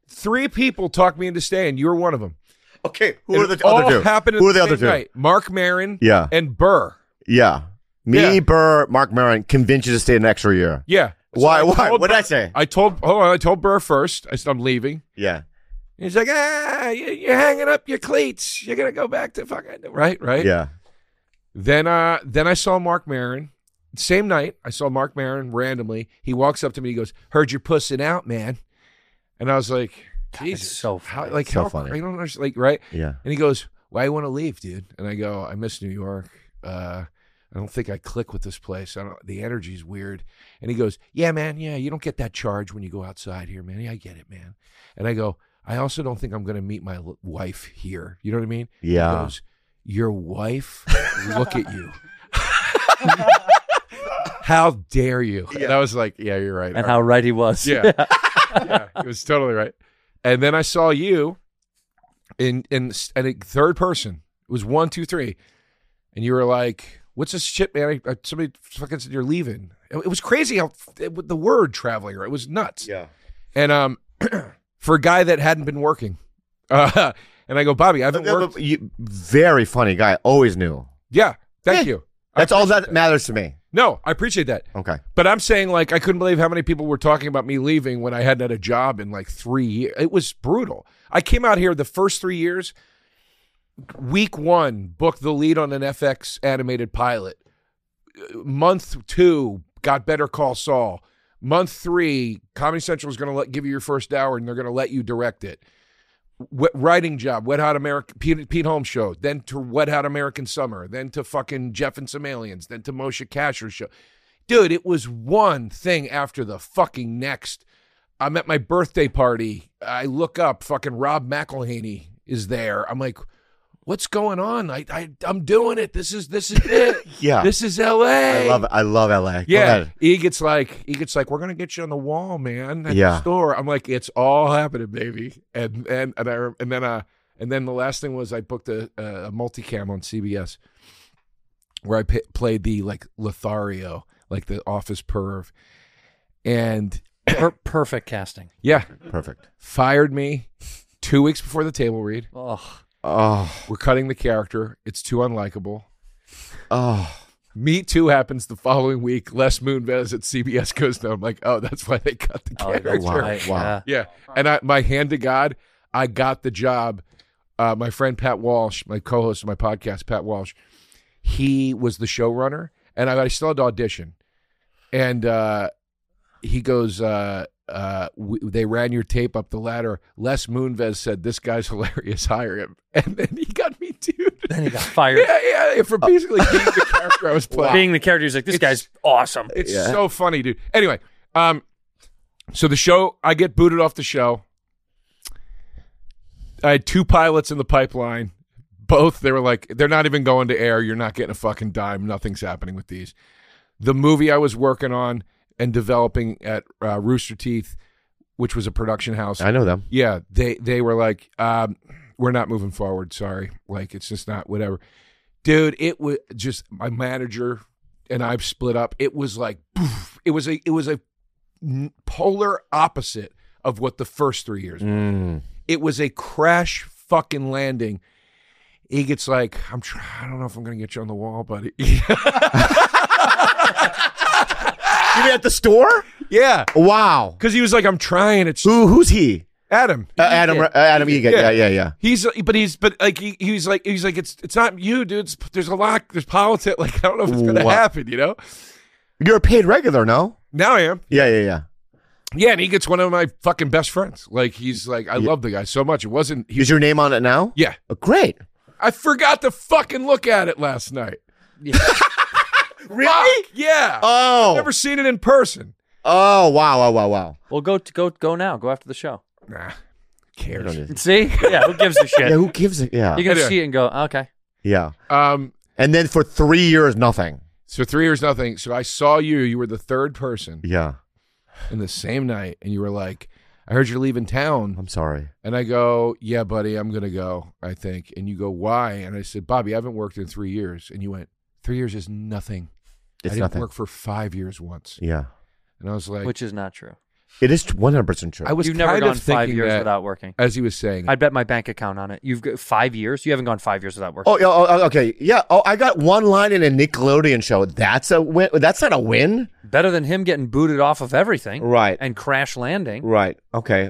Three people talked me into staying. You were one of them. Okay, who And are the it other all two? happened Who in are the the other same two? night. Mark Maron Yeah. and Burr. Yeah. Me, Yeah. Burr, Mark Maron convinced you to stay an extra year. Yeah. Why? I Why? told What did Burr- I say? I told, hold on, I told Burr first. I said, I'm leaving. Yeah. He's like, ah, you- you're hanging up your cleats. You're going to go back to fucking, right? Right? Yeah. Then uh, then I saw Mark Maron. Same night, I saw Mark Maron randomly. He walks up to me. He goes, heard you're pussing out, man. And I was like, Jesus. so how, funny. like, So how, funny. I don't understand. Like, right? Yeah. And he goes, why you want to leave, dude? And I go, I miss New York. Uh, I don't think I click with this place. I don't. The energy's weird. And he goes, yeah, man. Yeah, you don't get that charge when you go outside here, man. Yeah, I get it, man. And I go, I also don't think I'm going to meet my l- wife here. You know what I mean? Yeah. He goes, your wife? Look at you. How dare you? And I was like, yeah, you're right. And how right he was. Yeah. Yeah, he was totally right. And then I saw you in in and a third person. It was one, two, three, and you were like, "What's this shit, man?" I, I, somebody fucking said you're leaving. It, it was crazy how it, the word traveling. It was nuts. Yeah. And um, for a guy that hadn't been working, uh, and I go, Bobby, I haven't But- worked. but you- very funny guy. Always knew. Yeah, thank Yeah. you. That's all that matters to me. No, I appreciate that. Okay. But I'm saying, like, I couldn't believe how many people were talking about me leaving when I hadn't had a job in like three years. It was brutal. I came out here the first three years. Week one, booked the lead on an F X animated pilot. Month two, got Better Call Saul. Month three, Comedy Central is going to let give you your first hour, and they're going to let you direct it. Wet, writing job, Wet Hot American Pete, Pete Holmes show, then to Wet Hot American Summer, then to fucking Jeff and Some Aliens, then to Moshe Kasher's show. Dude, it was one thing after the fucking next. I'm at my birthday party. I look up, fucking Rob McElhaney is there. I'm like, what's going on? I, I I'm doing it. This is this is it. Yeah. This is L A. I love it. I love L A. Go Yeah, ahead. he gets like he gets like we're gonna get you on the wall, man, at Yeah. the store. I'm like, it's all happening, baby. And and and I and then uh and then the last thing was I booked a a multicam on C B S where I p- played the like Lothario, like the office perv, and Per- perfect casting. yeah, Perfect. fired me two weeks before the table read. Oh, Oh. We're cutting the character. It's too unlikable. Oh. Me Too happens the following week. Les Moonves at C B S goes down. I'm like, oh, that's why they cut the oh, character. wow. right. Wow. Yeah. Yeah. And I, my hand to God, I got the job. Uh, my friend Pat Walsh, my co-host of my podcast, Pat Walsh, he was the showrunner, and I, I still had to audition. And uh, he goes, uh, uh, w- they ran your tape up the ladder. Les Moonves said, this guy's hilarious, hire him. And then he got me, dude. Then he got fired. Yeah, yeah, for basically being the character I was playing. Being the character, he's like, this It's- guy's awesome. It's Yeah. so funny, dude. Anyway, um, so the show, I get booted off the show. I had two pilots in the pipeline. Both, they were like, they're not even going to air. You're not getting a fucking dime. Nothing's happening with these. The movie I was working on and developing at uh, Rooster Teeth, which was a production house. I know them. Yeah, they they were like, um, we're not moving forward. Sorry, like it's just not whatever, dude. It was just my manager and I've split up. It was like, poof, it was a it was a n- polar opposite of what the first three years. were. Mm. It was a crash fucking landing. He gets like, I'm trying. I don't know if I'm gonna get you on the wall, buddy. You mean at the store? Yeah, Wow. because he was like, I'm trying. It's Who? Who's he? Adam. Uh, Adam. Uh, Adam Egan. Yeah. Yeah. Yeah. Yeah. He's, but he's, but like he, he's like, he's like, it's, it's not you, dude. It's, there's a lot, there's politics. Like I don't know if it's gonna Wow. happen. You know. You're a paid regular, no? Now I am. Yeah. Yeah. Yeah. Yeah, and he gets one of my fucking best friends. Like he's like, I Yeah. love the guy so much. It wasn't. He, Is your name on it now? yeah, Oh, great. I forgot to fucking look at it last night. Really? Yeah. Oh. Never seen it in person. Oh. Wow. Wow. Wow. Wow. Well, go go go now. Go after the show. Nah. I don't Cares. know. See? Yeah, who gives a shit? Yeah. Who gives it? Yeah. You're going to Anyway. see it and go, okay. Yeah. Um. And then for three years, nothing. So three years, nothing. So I saw you. You were the third person Yeah. in the same night, and you were like, I heard you're leaving town. I'm sorry. And I go, yeah, buddy, I'm going to go, I think. And you go, why? And I said, Bobby, I haven't worked in three years. And you went, three years is nothing. It's I didn't nothing. work for five years once. Yeah. And I was like, Which is not true. It is one hundred percent true. I was You've never kind gone of five thinking years that without working. as he was saying. I'd bet my bank account on it. You've got five years. You haven't gone five years without working. Oh, yeah, oh, okay. Yeah. Oh, I got one line in a Nickelodeon show. That's a win. That's not a win. Better than him getting booted off of everything. Right. And crash landing. Right. Okay.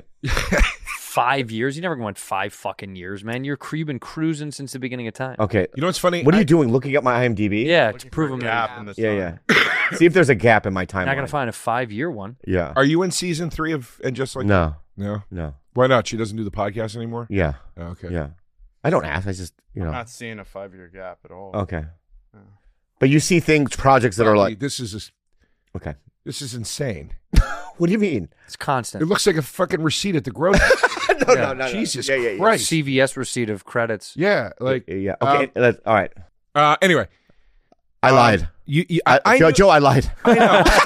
Five years? You never went five fucking years, man. You're you've been cruising since the beginning of time. Okay. You know what's funny? What are I- you doing? Looking at my IMDb? Yeah, to prove him gap that in the Yeah, sun. yeah. See if there's a gap in my timeline. you're not going to find a five-year one. Yeah. Are you in season three of And Just Like No. That? No? No. Why not? She doesn't do the podcast anymore? Yeah. Oh, okay. Yeah. I don't ask. I just, you know. I'm not seeing a five-year gap at all. Okay. But you see things, projects that are like. This is a, Okay. this is insane. What do you mean? It's constant. It looks like a fucking receipt at the grocery store. no, Yeah. no, no, no. Jesus yeah, yeah, yeah. Christ. C V S receipt of credits. Yeah, like Yeah. yeah. Okay. let's, all right. uh, anyway, I um, lied. You, you I, I, I Joe, knew, Joe, I lied. I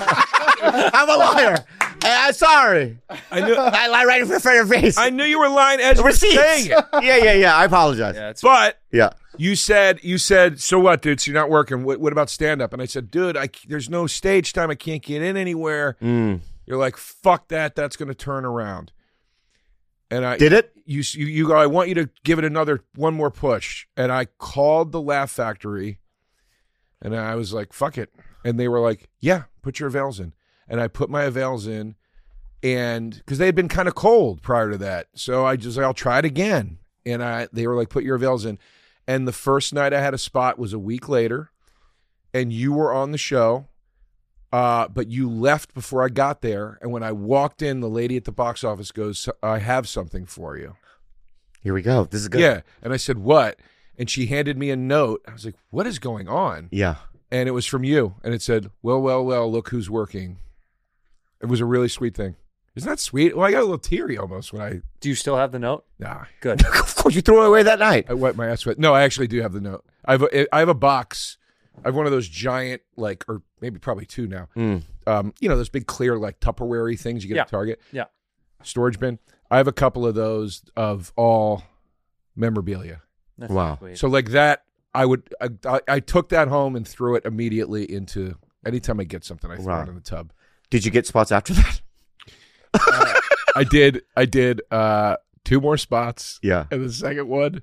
know. I'm a liar. I'm sorry. I knew. I lied right in front of your face. I knew you were lying as you were Receipts. saying it. yeah, yeah, yeah. I apologize. Yeah, it's But Yeah. you said, you said, so what, dude? So you're not working. What, what about stand up? And I said, dude, I, there's no stage time. I can't get in anywhere. Mm. You're like, fuck that. That's going to turn around. And I Did it? You, you, you go, I want you to give it another, one more push. And I called the Laugh Factory and I was like, fuck it. And they were like, yeah, put your avails in. And I put my avails in and because they had been kind of cold prior to that. So I just like, I'll try it again. And I, they were like, put your avails in. And the first night I had a spot was a week later and you were on the show. Uh, but you left before I got there. And when I walked in, the lady at the box office goes, I have something for you. Here we go. This is good. Yeah. And I said, what? And she handed me a note. I was like, what is going on? Yeah. And it was from you. And it said, well, well, well, look who's working. It was a really sweet thing. Isn't that sweet? Well, I got a little teary almost when I. Do you still have the note? Nah. Good. Of course, you threw it away that night. I wiped my ass with. No, I actually do have the note. I have a, I have a box. I have one of those giant, like, or maybe probably two now. Mm. Um, you know, those big clear, like Tupperware things you get Yeah. at Target. Yeah. Storage bin. I have a couple of those of all memorabilia. That's Wow. sweet. So like that, I would, I, I, I took that home and threw it immediately into. Anytime I get something, I throw Wow. it in the tub. Did you get spots after that? Uh, I did. I did uh, two more spots. Yeah. And the second one,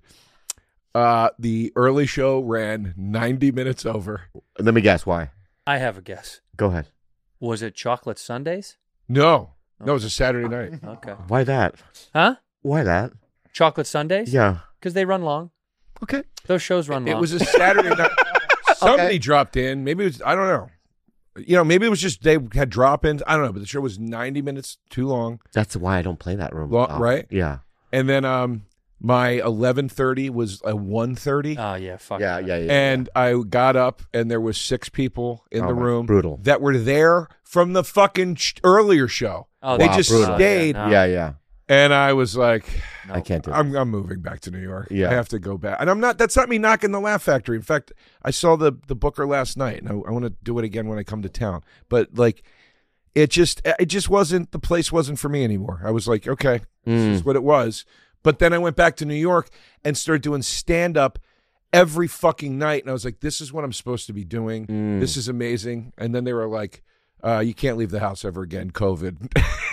uh, the early show ran ninety minutes over. Let me guess why. I have a guess. Go ahead. Was it chocolate sundaes? No, no, it was a Saturday night. Okay. Why that? Huh? Why that? Chocolate sundaes? Yeah. Because they run long. Okay. Those shows run It long. was a Saturday night. Somebody dropped in. Maybe it was. I don't know. You know, maybe it was just they had drop-ins. I don't know, but the show was ninety minutes too long. That's why I don't play that room. Long, Oh, right? Yeah. And then um, my eleven thirty was a one thirty. Oh, yeah. Fuck Yeah, that. yeah, yeah. And I got up, and there was six people in Oh, the my- room brutal. that were there from the fucking sh- earlier show. Oh, they wow, just brutal. stayed, No. Yeah, yeah. and I was like, I can't do it. I'm, I'm moving back to New York. Yeah. I have to go back, and I'm not. That's not me knocking the Laugh Factory. In fact, I saw the the Booker last night, and I, I want to do it again when I come to town. But like, it just it just wasn't the place wasn't for me anymore. I was like, okay, this Mm. is what it was. But then I went back to New York and started doing stand up every fucking night, and I was like, this is what I'm supposed to be doing. Mm. This is amazing. And then they were like, uh, you can't leave the house ever again, COVID.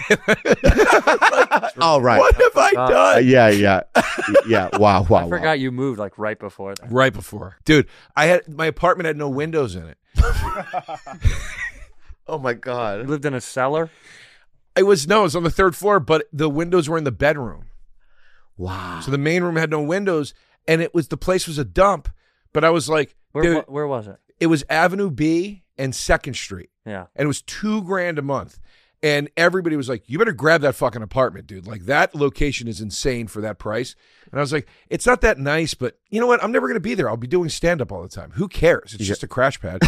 All right. What have I Uh, done? Uh, yeah, yeah, yeah. Wow, wow, I forgot you moved like right before that. Right before, dude, I had my apartment had no windows in it. wow. Oh my You god. lived in a cellar? It was no, it was on the third floor, but the windows were in the bedroom. Wow. So the main room had no windows, and it was the place was a dump. But I was like, Where, dude, wa- where was it? it was Avenue B and Second Street, Yeah. and it was two grand a month. And everybody was like, you better grab that fucking apartment, dude. Like, that location is insane for that price. And I was like, it's not that nice, but you know what? I'm never going to be there. I'll be doing stand-up all the time. Who cares? It's Yeah. just a crash pad.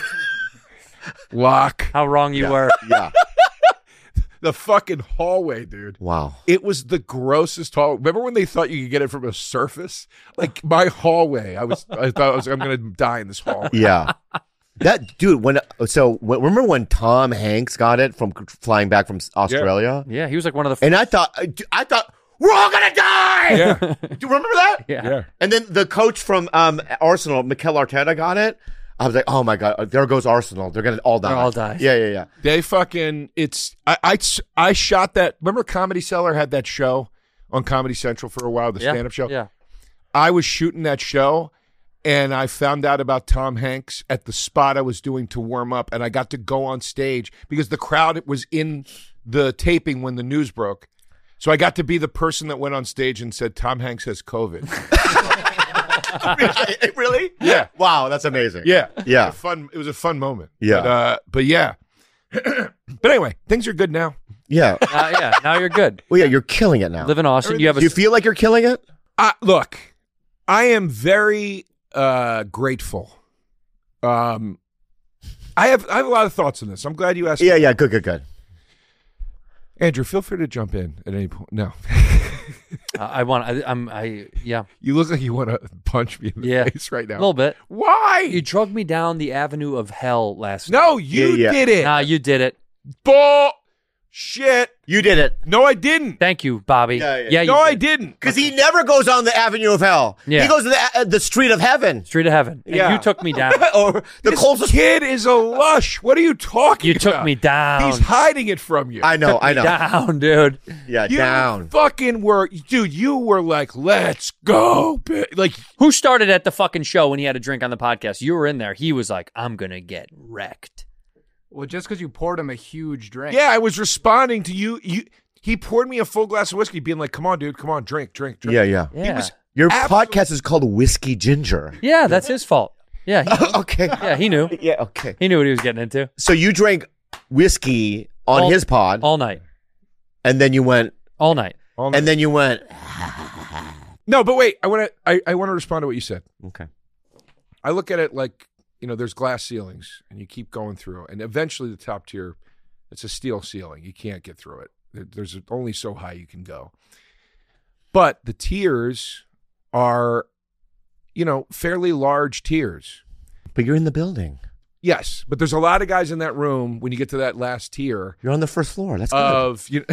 Lock. How wrong you were. Yeah. The fucking hallway, dude. Wow. It was the grossest hall. Remember when they thought you could get it from a surface? Like, my hallway. I was, I thought I was like, I'm going to die in this hallway. Yeah. That dude. When so when, remember when Tom Hanks got it from flying back from Australia? Yeah, he was like one of the. First. And I thought, I thought we're all gonna die. Yeah. Do you remember that? Yeah. Yeah. And then the coach from um, Arsenal, Mikel Arteta, got it. I was like, oh my God, there goes Arsenal. They're going to all die. They'll all die. Yeah, yeah, yeah. They fucking, it's, I, I, I shot that. Remember Comedy Cellar had that show on Comedy Central for a while, the Yeah, stand-up show? yeah. I was shooting that show, and I found out about Tom Hanks at the spot I was doing to warm up, and I got to go on stage because the crowd was in the taping when the news broke. So I got to be the person that went on stage and said, Tom Hanks has COVID. Really? Yeah. Wow, that's amazing. Yeah. Yeah. It was a fun, it was a fun moment. Yeah. But, uh, but yeah. But anyway, things are good now. Yeah. Uh, yeah, now you're good. Well, yeah, you're killing it now. Live in Austin. You have a Do you feel like you're killing it? Uh, look, I am very uh, grateful. Um, I have I have a lot of thoughts on this. I'm glad you asked. Yeah, yeah, good, good, good. Andrew, feel free to jump in at any point. No. uh, I want. I, I'm. I. Yeah. You look like you want to punch me in the Yeah. face right now. A little bit. Why? You drugged me down the avenue of hell last No, night. you Yeah, yeah. did it. Nah, you did it. Bull shit. You did it. No, I didn't. Thank you, Bobby. Yeah, yeah. you No, I did. didn't. Because he never goes on the avenue of hell. Yeah. He goes to the, uh, the street of heaven. Street of heaven. And Yeah. you took me down. or the This closest. kid is a lush. What are you talking You about? took me down. He's hiding it from you. I know, Took I me know. down, dude. Yeah, You down. fucking were, dude. You were like, "Let's go," bi-" like Who started at the fucking show when he had a drink on the podcast? You were in there. He was like, I'm going to get wrecked. Well, just because you poured him a huge drink. Yeah, I was responding to you. You he poured me a full glass of whiskey, being like, "Come on, dude, come on, drink, drink, drink." Yeah, yeah. Yeah. He was Your absolute- podcast is called Whiskey Ginger. Yeah, that's his fault. Yeah. He, Okay. yeah, he knew. Yeah, okay. He knew what he was getting into. So you drank whiskey on All- his pod, All night. and then you went, All night. All night. and then you went, No, but wait, I want to. I, I want to respond to what you said. okay. I look at it like, you know, there's glass ceilings, and you keep going through, and eventually the top tier, it's a steel ceiling. You can't get through it. There- There's only so high you can go. But the tiers are, you know, fairly large tiers. But you're in the building. Yes, but there's a lot of guys in that room when you get to that last tier You're on the first floor. That's good. of you.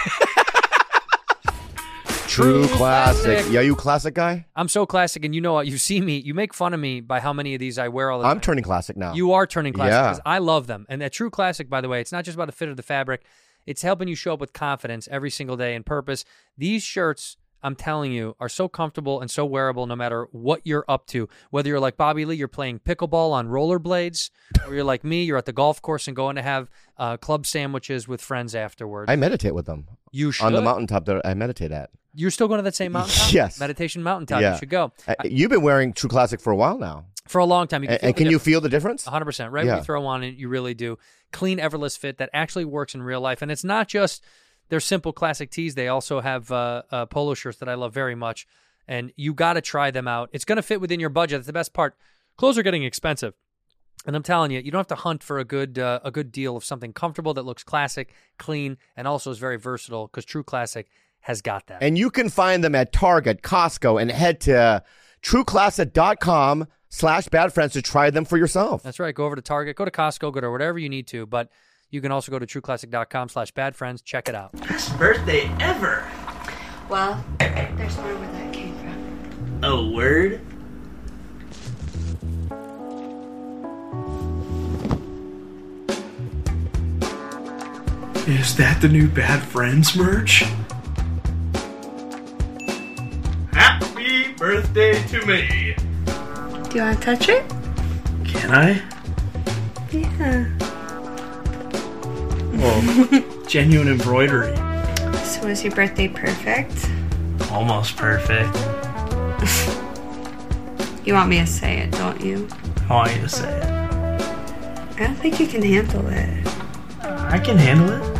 True classic. Yeah, you classic guy? I'm so classic, and you know what? You see me. You make fun of me by how many of these I wear all the time. I'm turning classic now. You are turning classic Yeah. because I love them. And that true classic, by the way, it's not just about the fit of the fabric. It's helping you show up with confidence every single day and purpose. These shirts, I'm telling you, are so comfortable and so wearable no matter what you're up to. Whether you're like Bobby Lee, you're playing pickleball on rollerblades, or you're like me, you're at the golf course and going to have uh, club sandwiches with friends afterwards. I meditate with them. You should. On the mountaintop that I meditate at. You're still going to that same mountaintop? Yes. Meditation mountaintop. Yeah. You should go. Uh, You've been wearing True Classic for a while now. For a long time. You And, feel and the can you difference. feel the difference? one hundred percent. Right Yeah. when you throw on it, you really do. Clean, effortless fit that actually works in real life. And it's not just their simple classic tees. They also have uh, uh, polo shirts that I love very much. And you got to try them out. It's going to fit within your budget. That's the best part. Clothes are getting expensive. And I'm telling you, you don't have to hunt for a good uh, a good deal of something comfortable that looks classic, clean, and also is very versatile because True Classic has got that. And you can find them at Target, Costco, and head to trueclassic.com slash bad friends to try them for yourself. That's right. Go over to Target, go to Costco, go to whatever you need to. But you can also go to trueclassic.com slash bad friends. Check it out. Best birthday ever. Well, there's more where that came from. A word? Is that the new Bad Friends merch? Happy birthday to me. Do you want to touch it? Can I? Yeah. Well, genuine embroidery. So was your birthday perfect? Almost perfect. You want me to say it, don't you? I want you to say it. I don't think you can handle it. I can handle it.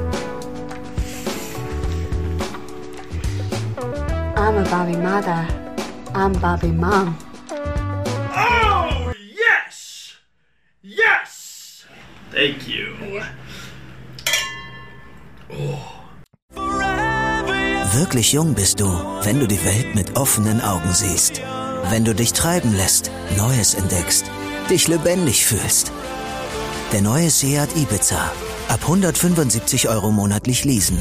I'm a Bobby mother. I'm Bobby mom. Oh, yes! Yes! Thank you. Wirklich jung bist du, wenn du die Welt mit offenen Augen siehst. Wenn du dich treiben lässt, Neues entdeckst, dich lebendig fühlst. Der neue Seat Ibiza. Ab hundertfünfundsiebzig Euro monatlich leasen.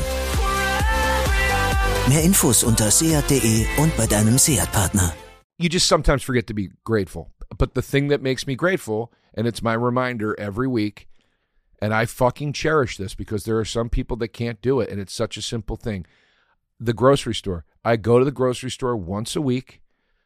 Mehr Infos unter seat punkt de und bei deinem Seat-Partner. You just sometimes forget to be grateful. but the thing that makes me grateful, and it's my reminder every week, and I fucking cherish this because there are some people that can't do it, and it's such a simple thing. The grocery store. I go to the grocery store once a week.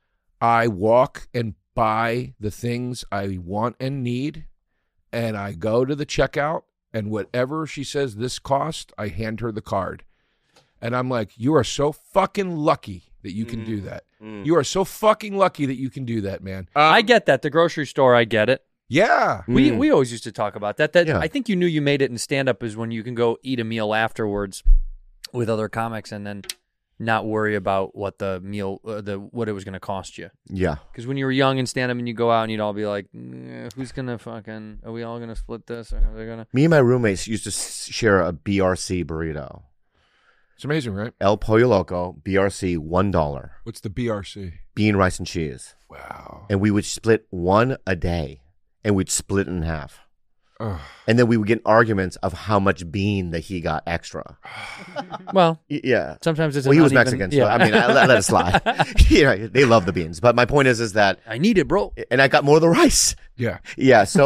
I walk and buy the things I want and need, and I go to the checkout, and whatever she says this cost, I hand her the card. And I'm like, you are so fucking lucky that you can mm. do that. Mm. You are so fucking lucky that you can do that, man. Um, I get that. The grocery store, I get it. Yeah. We mm. we always used to talk about that. That yeah. I think you knew you made it in stand-up is when you can go eat a meal afterwards with other comics and then not worry about what the meal, uh, the what it was going to cost you. Yeah. Because when you were young in stand-up and you go out and you'd all be like, mm, who's going to fucking, are we all going to split this? Or are they gonna? Me and my roommates used to share a B R C burrito. It's amazing, right? El Pollo Loco, B R C, one dollar. What's the B R C? Bean, rice, and cheese. Wow. And we would split one a day, and we'd split it in half. Ugh. And then we would get arguments of how much bean that he got extra. Well, Y- yeah. sometimes it's well, he was uneven- Mexican, so yeah. I mean, I let, let it slide. Yeah, they love the beans. But my point is, is that I need it, bro. And I got more of the rice. Yeah. Yeah. So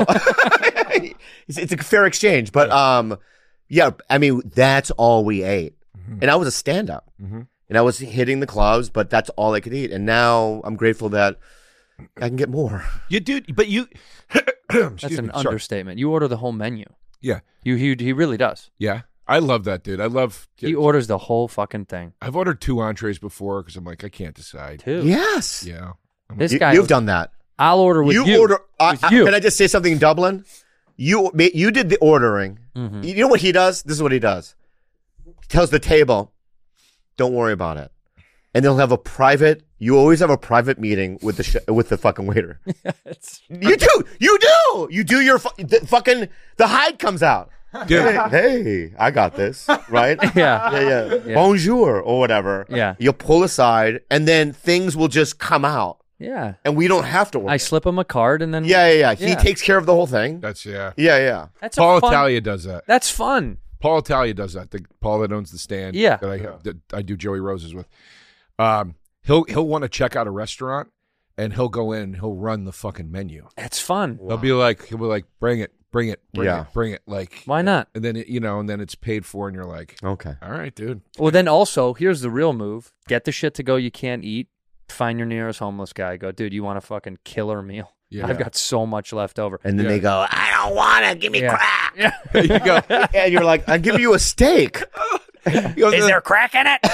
it's, it's a fair exchange. But um, yeah, I mean, that's all we ate. Mm-hmm. And I was a stand-up. Mm-hmm. And I was hitting the clubs, but that's all I could eat. And now I'm grateful that I can get more. You do, but you. That's Excuse an me, sorry. understatement. You order the whole menu. Yeah. You he, he really does. Yeah. I love that, dude. I love. He orders the whole fucking thing. I've ordered two entrees before because I'm like, I can't decide. Two. Yes. Yeah. I'm This You- guy. You've done that. I'll order with you. You order. Uh, With uh, you. Can I just say something in Dublin? You you did the ordering. Mhm. You know what he does? This is what he does. He tells the table, "Don't worry about it," and they'll have a private. You always have a private meeting with the sh- with the fucking waiter. It's- You do. You do. You do your fu- the fucking the hide comes out. Dude. Hey, hey, I got this, right? Yeah. yeah, yeah, Yeah. Bonjour or whatever. Yeah. You pull aside, and then things will just come out, yeah. and we don't have to work. I slip him a card and then. Yeah, yeah, yeah. He Yeah. takes care of the whole thing. That's yeah. Yeah, yeah. That's a Paul fun- Italia does that. That's fun. Paul Italia does that. The Paul that owns the stand. Yeah. That I that I do Joey Roses with. Um, he'll he'll want to check out a restaurant, and he'll go in. and He'll run the fucking menu. That's fun. He'll be like, he'll be like, bring it, bring it, bring Yeah. it, bring it. Like, Why not? and then it, you know, and then it's paid for, and you're like, Okay. all right, dude. Well, then also, here's the real move. Get the shit to go you can't eat. Find your nearest homeless guy. Go, dude, you want a fucking killer meal? Yeah. I've got so much left over. And then Yeah. they go, I don't want to. Give me Yeah. crack. Yeah. you go. And you're like, I'll give you a steak. He goes, Is there crack in it?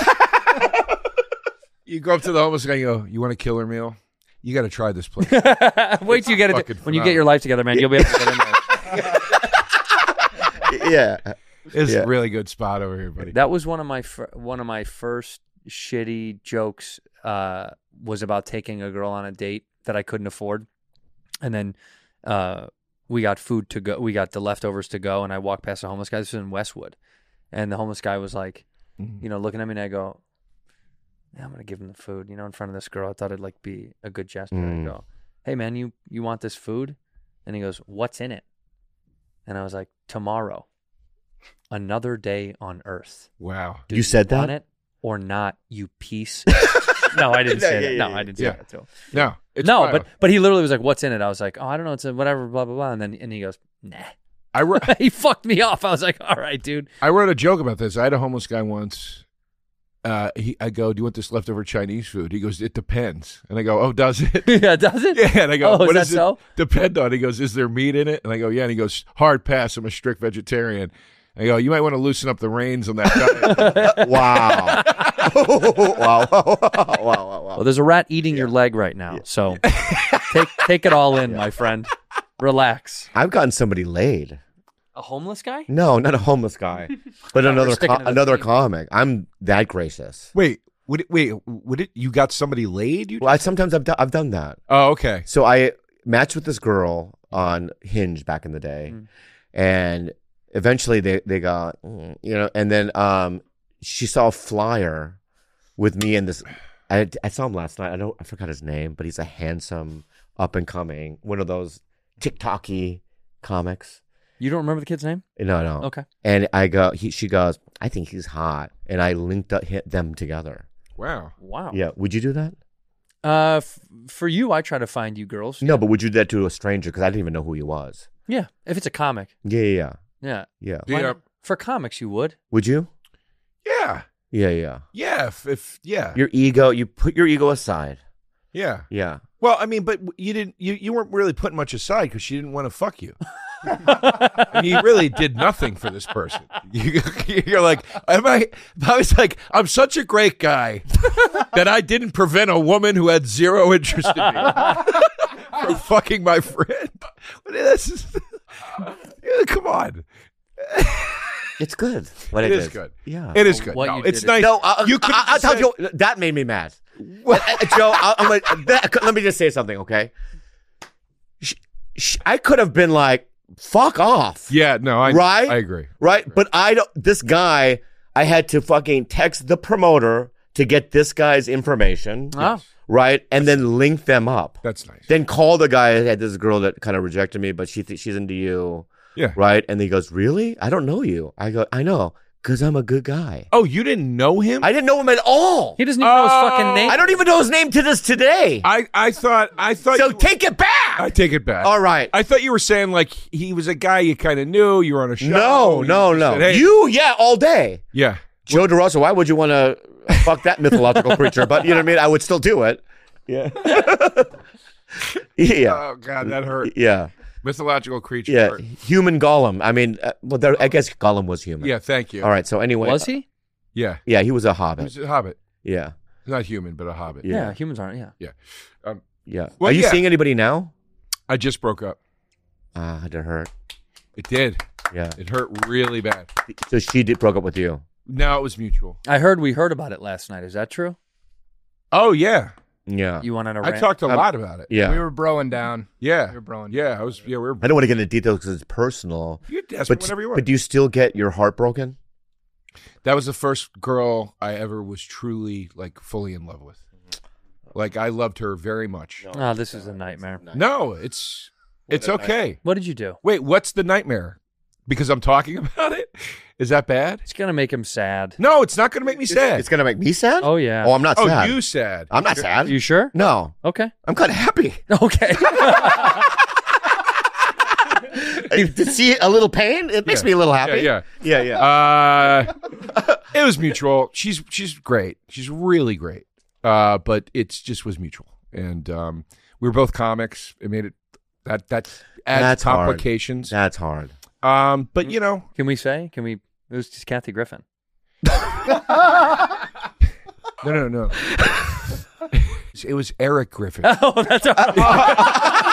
You go up to the homeless guy. You go, you want a killer meal? You got to try this place. Wait till you get it. Fucking When you get your life together, man, you'll be able to get in there. Yeah. It's Yeah. a really good spot over here, buddy. That was one of my fir- one of my first shitty jokes. Uh, was about taking a girl on a date that I couldn't afford, and then uh, we got food to go. We got the leftovers to go, and I walked past a homeless guy. This was in Westwood, and the homeless guy was like, Mm-hmm. you know, looking at me, and I go, yeah, I'm gonna give him the food, you know, in front of this girl. I thought it'd like be a good gesture. Mm. I go, hey man, you you want this food? And he goes, what's in it? And I was like, tomorrow, another day on Earth. Wow. Do You said want that? it or not, you piece? No, I didn't No, say yeah, that. yeah, No, yeah, I didn't say yeah. that to him. No, it's no, wild. but but he literally was like, "What's in it?" I was like, "Oh, I don't know. It's a whatever, blah blah blah." And then and he goes, "Nah." I wrote, He fucked me off. I was like, "All right, dude." I wrote a joke about this. I had a homeless guy once. Uh, he, I go, do you want this leftover Chinese food? He goes, it depends. And I go, oh, does it? Yeah, does it? Yeah. And I go, Oh, is what that does it so? depend on? He goes, is there meat in it? And I go, yeah. And he goes, hard pass. I'm a strict vegetarian. I go, you might want to loosen up the reins on that diet. Wow. wow. Wow. Wow. Wow. Well, there's a rat eating your leg right now, so take take it all in, my friend. Relax. I've gotten somebody laid. A homeless guy? No, not a homeless guy, but We're another sticking co- to the another theme. comic. I'm that gracious. Wait, would it, wait, would it, you got somebody laid? You Well, I, sometimes I've, do- I've done that. Oh, okay. So I matched with this girl on Hinge back in the day, Mm. and eventually they they got mm, you know, and then um she saw a flyer with me and this. I I saw him last night. I don't I forgot his name, but he's a handsome up and coming one of those TikTok-y comics. You don't remember the kid's name? No, no. Okay. And I go, he, she goes, I think he's hot, and I linked up, hit them together. Wow. Wow. Yeah, would you do that? Uh, f- for you, I try to find you girls. No, but would you do that to a stranger? Because I didn't even know who he was. Yeah, if it's a comic. Yeah, yeah, Yeah. yeah. Why Yeah. not? For comics, you would. Would you? Yeah. Yeah, yeah. Yeah. If, if yeah. Your ego, you put your ego aside. Yeah. Yeah. Well, I mean, but you didn't. You, you weren't really putting much aside because she didn't want to fuck you. I mean, you really did nothing for this person. You, you're like, am I? I was like, I'm such a great guy that I didn't prevent a woman who had zero interest in me from fucking my friend. This is, come on. It's good. What It it is is good. Yeah. It is good. What No, you it's did nice. No, I, you I, could. I, I'll tell you, that made me mad. Uh, Joe, I, I'm like, that, let me just say something, okay? Sh- sh- I could have been like, fuck off. Yeah. No. I. Right? I agree. Right? But I don't, this guy, I had to fucking text the promoter to get this guy's information. Oh. Right? And then link them up. That's nice. Then call the guy. I had this girl that kind of rejected me, but she th- she's into you. Yeah. Right? And he goes, really? I don't know you. I go, I know, because I'm a good guy. Oh, you didn't know him? I didn't know him at all. He doesn't even know his fucking name. I don't even know his name to this today. I, I thought I thought So you- take it back. I take it back. All right. I thought you were saying like he was a guy you kind of knew. You were on a show. No, you no, just no. said, hey. You, yeah, all day. Yeah. Joe DeRosa, why would you want to fuck that mythological creature? But you know what I mean? I would still do it. Yeah. yeah. Oh God, that hurt. Yeah. Mythological creature. Yeah. hurt. Human Gollum. I mean, uh, well, there, I guess Gollum was human. Yeah. Thank you. All right. So anyway. Was he? Yeah. Yeah, he was a He hobbit. was a hobbit. Yeah. Not human, but a hobbit. Yeah. Yeah. humans aren't. Yeah. Yeah. Um, Yeah. Well, Are you yeah. seeing anybody now? I just broke up. Ah, that hurt. It did. Yeah. It hurt really bad. So she did, broke up with you. No, it was mutual. I heard we heard about it last night. Is that true? Oh yeah. Yeah. You went on a I rant? talked a Um, lot about it. Yeah. We were broing down. Yeah. We were broing. Yeah. I was. Yeah. We were. I don't want to get into details because it's personal. You can ask but, me whatever you want. But do you still get your heart broken? That was the first girl I ever was truly like fully in love with. Like I loved her very much. Oh, this is a nightmare. No, it's it's okay. What did you do? Wait, what's the nightmare? Because I'm talking about it? Is that bad? It's gonna make him sad. No, it's not going to make me sad. It's going to make me sad? Oh yeah. Oh, I'm not oh, sad. you sad? I'm not sad. You sure? No. Okay. I'm kind of happy. Okay. To see a little pain, it makes Yeah. me a little happy. Yeah, Yeah, yeah. Uh, it was mutual. She's she's great. She's really great. Uh, but it's just was mutual, and um, we were both comics. It made it that that adds That's hard. complications. That's hard. Um, but you know, Can we say? Can we? It was just Kathy Griffin. no, no, no. It was Eric Griffin. Oh, that's all right.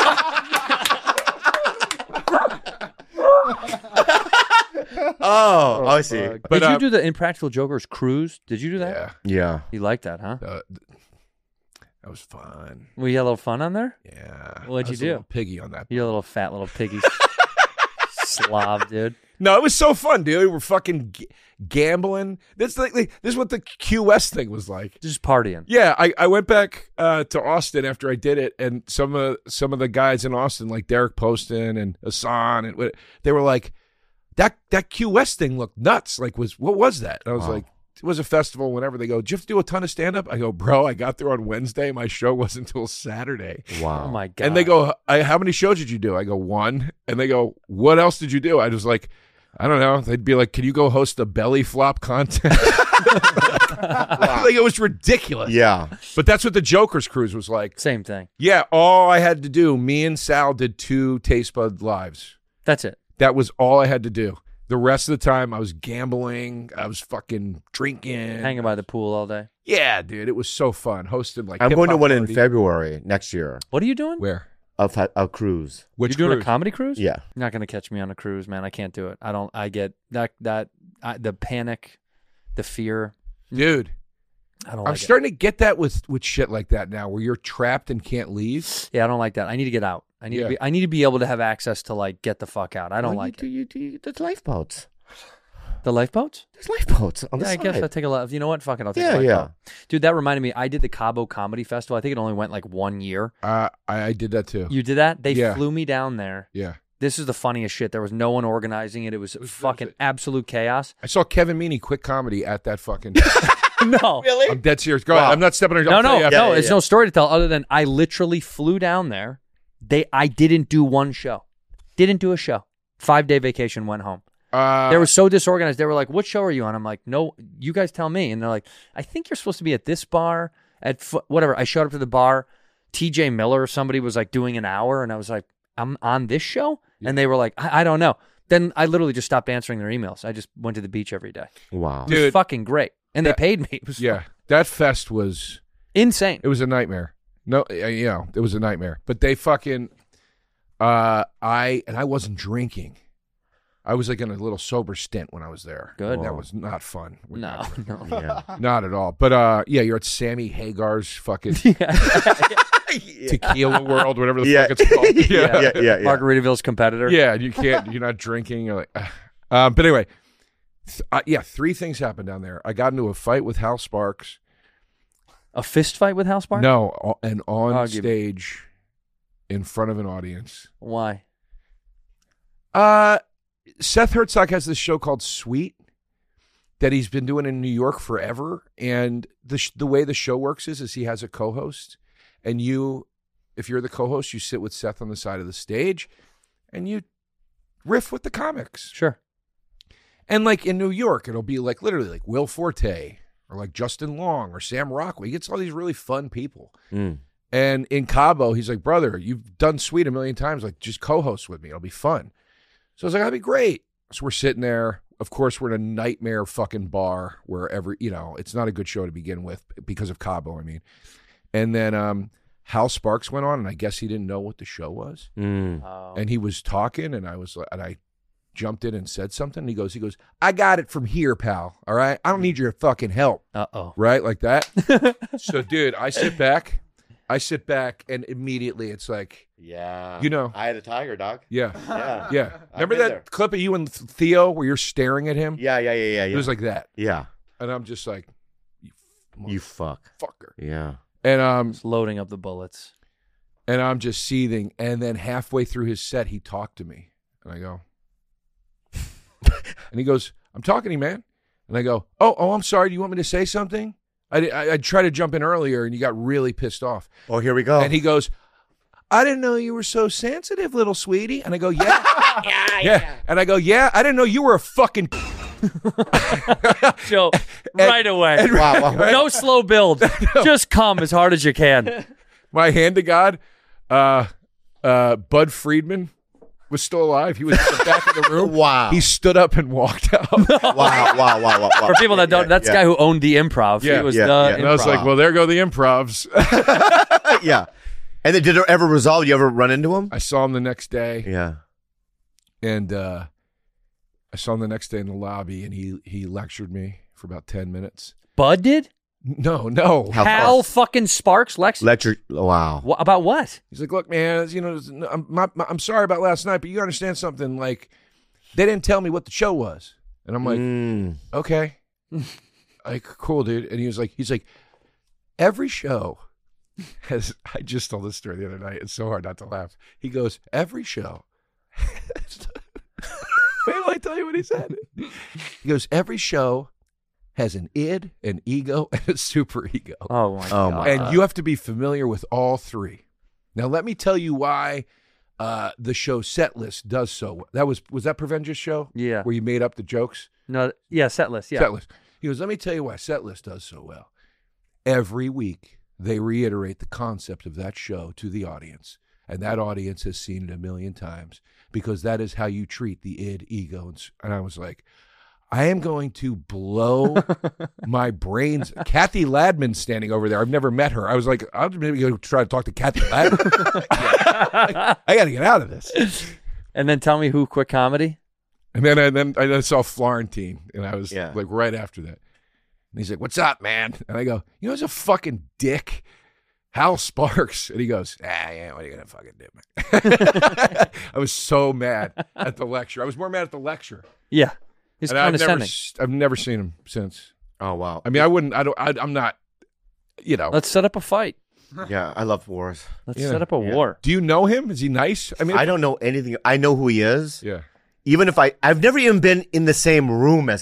Oh, I see. But, Did uh, you do the Impractical Jokers cruise? Did you do that? Yeah, Yeah. You liked that, huh? uh, that was fun. Well, you had a little fun on there? Yeah. What'd I you was a do? little piggy on that. You're a little fat little piggy slob, dude. No, it was so fun, dude. We're fucking g- gambling. This like, like this is what the Q S thing was like. Just partying. Yeah, I, I went back uh, to Austin after I did it, and some of some of the guys in Austin, like Derek Poston and Hassan, and what- they were like, "That that Q S thing looked nuts. Like, was what was that?" And I was Wow. like, "It was a festival." Whenever they go, "Did you have to do a ton of stand up?" I go, "Bro, I got there on Wednesday. My show wasn't until Saturday." Wow. Oh my god. And they go, I, "How many shows did you do?" I go, "One." And they go, "What else did you do?" I was like, I don't know. They'd be like, "Can you go host a belly flop contest?" Like it was ridiculous. Yeah. But that's what the Joker's cruise was like. Same thing. Yeah, all I had to do, me and Sal did two Taste Bud lives. That's it. That was all I had to do. The rest of the time, I was gambling. I was fucking drinking. Hanging by the pool all day. Yeah, dude. It was so fun. Hosted like I'm going to hip-hop one in party. February next year. What are you doing? Where? A, fa- a cruise. Which You're doing cruise? a comedy cruise? Yeah. You're not gonna catch me on a cruise, man. I can't do it. I don't. I get that that I, the panic, the fear. Dude. I don't. I'm like starting to get that with, with shit like that now, where you're trapped and can't leave. it. Yeah, I don't like that. I need to get out. I need Yeah. to be. I need to be able to have access to like get the fuck out. I don't Well, like you, it. do- you, do- you, There's lifeboats. The lifeboats? There's lifeboats on the Yeah, I side. guess I'll take a lot. You know what? Fuck it. I'll take Yeah, a yeah. lifeboat. Dude, that reminded me. I did the Cabo Comedy Festival. I think it only went like one year. Uh, I, I did that too. You did that? They Yeah. flew me down there. Yeah. This is the funniest shit. There was no one organizing it. It was, fucking absolute chaos. I saw Kevin Meaney quit comedy at that fucking. No. Really? I'm dead serious. Go Wow. ahead. I'm not stepping on your No, I'll tell no, you after. no. yeah, It's yeah. no story to tell other than I literally flew down there. They, I didn't do one show. Didn't do a show. Five day vacation. Went home. Uh, They were so disorganized. They were like, "What show are you on?" I'm like, "No, you guys tell me." And they're like, "I think you're supposed to be at this bar at f-, whatever." I showed up to the bar. T J Miller or somebody was like doing an hour, and I was like, "I'm on this show," and they were like, I, "I don't know." Then I literally just stopped answering their emails. I just went to the beach every day. Wow. It was Dude, fucking great, and that- they paid me. It was yeah, that fest was insane. It was a nightmare. No, uh, you know, it was a nightmare. But they fucking, uh, I and I wasn't drinking. I was like in a little sober stint when I was there. Good. That was not fun. No, no, Yeah. Not at all. But uh, yeah, you're at Sammy Hagar's fucking Tequila World, whatever the Yeah. fuck it's called. Yeah, yeah, yeah, yeah. Margaritaville's competitor. Yeah, and you can't. You're not drinking. You're like, uh, um, but anyway, th- uh, yeah, three things happened down there. I got into a fight with Hal Sparks. A fist fight with House Bar? No, o- and on I'll give- stage, in front of an audience. Why? Uh, Seth Herzog has this show called Sweet that he's been doing in New York forever, and the sh- the way the show works is is he has a co-host, and you, if you're the co-host, you sit with Seth on the side of the stage, and you riff with the comics. Sure. And like in New York, it'll be like literally like Will Forte or like Justin Long or Sam Rockwell. He gets all these really fun people. Mm. And in Cabo, he's like, brother, you've done Sweet a million times. Like, just co-host with me. It'll be fun. So I was like, that'd be great. So we're sitting there. Of course, we're in a nightmare fucking bar where every, you know, it's not a good show to begin with because of Cabo, I mean. And then um, Hal Sparks went on, and I guess he didn't know what the show was. Mm. Oh. And he was talking, and I was like, and I jumped in and said something. And he goes, he goes, I got it from here, pal. All right? I don't need your fucking help. Uh-oh. Right? Like that. So, dude, I sit back. I sit back, and immediately it's like, Yeah. you know. I had a tiger, dog. Yeah. Yeah. Yeah. I've Remember been that there. clip of you and Theo where you're staring at him? Yeah, yeah, yeah, yeah. yeah. It was like that. Yeah. And I'm just like, You fuck. fucker. Yeah. And um It's loading up the bullets. and I'm just seething. And then halfway through his set, he talked to me. And I go, and he goes, I'm talking to you, man. And I go, oh, oh, I'm sorry. Do you want me to say something? I, I, I tried to jump in earlier, and you got really pissed off. Oh, here we go. And he goes, I didn't know you were so sensitive, little sweetie. And I go, yeah. yeah, yeah. And I go, yeah, I didn't know you were a fucking. Joe, right away. and- Wow, wow. right? No slow build. Just come as hard as you can. My hand to God, uh, uh, Bud Friedman was still alive. He was at the back of the room. Wow. He stood up and walked out. wow, wow, wow, wow, wow. For people that don't, Yeah, that's the yeah. guy who owned the improv. Yeah, he was yeah, the yeah. And I was improv. like, well, there go the improvs. yeah. And then did it ever resolve? You ever run into him? I saw him the next day, Yeah. and uh, I saw him the next day in the lobby, and he he lectured me for about ten minutes. Bud did? No, no. How Hal fucking Sparks lecture. Lecture. Wow. Wha- about what? He's like, look, man, you know, I'm my, my, I'm sorry about last night, but you understand something? Like, they didn't tell me what the show was, and I'm like, Mm. okay, like, cool, dude. And he was like, he's like, every show has. I just told this story the other night. It's so hard not to laugh. He goes, every show. Wait till I tell you what he said. He goes, every show has an id, an ego, and a super ego. Oh my Oh, god! my And you have to be familiar with all three. Now, let me tell you why uh, the show Set List does so well. That was was that Prevenge's show? Yeah. Where you made up the jokes? No, yeah, set list. Yeah, Set List. He goes, let me tell you why Set List does so well. Every week, they reiterate the concept of that show to the audience. And that audience has seen it a million times because that is how you treat the id, ego. And, s- and I was like, I am going to blow my brains. Kathy Ladman's standing over there. I've never met her. I was like, I'll maybe go try to talk to Kathy Ladman. I got to get out of this. And then tell me who quit comedy. And then I then I saw Florentine, and I was Yeah. like right after that. And he's like, "What's up, man?" And I go, "You know, he's a fucking dick, Hal Sparks." And he goes, "Ah, yeah, what are you gonna fucking do, man?" I was so mad at the lecture. I was more mad at the lecture. Yeah, he's And I've never, condescending. s- I've never seen him since. Oh wow. I mean, I wouldn't. I don't. I, I'm not. You know. Let's set up a fight. Yeah, I love wars. Let's Yeah. set up a Yeah. war. Do you know him? Is he nice? I mean, I don't know anything. I know who he is. yeah. Even if I, I've never even been in the same room as him.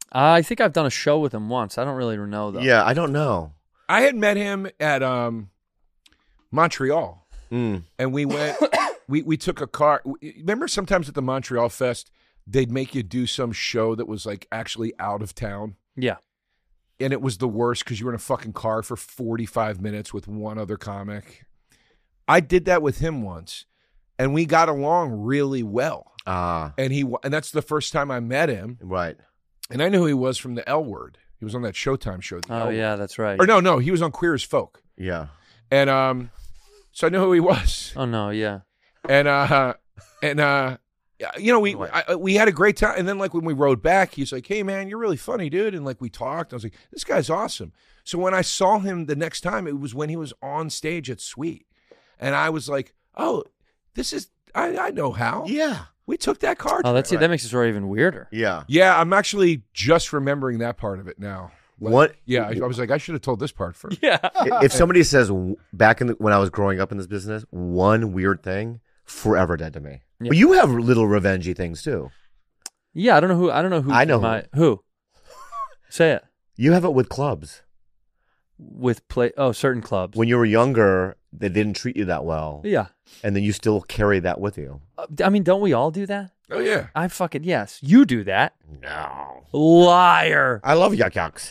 Uh, I think I've done a show with him once. I don't really know though. Yeah, I don't know. I had met him at um, Montreal, Mm. and we went. we we took a car. Remember, sometimes at the Montreal Fest, they'd make you do some show that was like actually out of town. Yeah. And it was the worst because you were in a fucking car for forty-five minutes with one other comic. I did that with him once, and we got along really well. Ah, and he and that's the first time I met him. Right. And I knew who he was from the L Word. He was on that Showtime show. The Oh L Word. yeah, that's right. Or no, no, he was on Queer as Folk. Yeah. And um, so I knew who he was. Oh no, yeah. And uh, and uh, you know, we I, we had a great time. And then like when we rode back, he's like, "Hey man, you're really funny, dude." And like we talked. I was like, "This guy's awesome." So when I saw him the next time, it was when he was on stage at Sweet, and I was like, "Oh, this is I, I know how." Yeah. We took that car. Oh, that's it. That makes the story even weirder. Yeah. Yeah, I'm actually just remembering that part of it now. Like, What? Yeah, I, I was like, I should have told this part first. Yeah. If somebody says w- back in the, when I was growing up in this business, one weird thing, forever dead to me. Yeah. But you have little revengey things too. Yeah, I don't know who. I don't know who. I know my, who. Say it. You have it with clubs. With play. Oh, certain clubs. When you were younger, they didn't treat you that well. Yeah. And then you still carry that with you. Uh, I mean, don't we all do that? Oh yeah. I fucking yes. You do that. No. Liar. I love yuck yucks.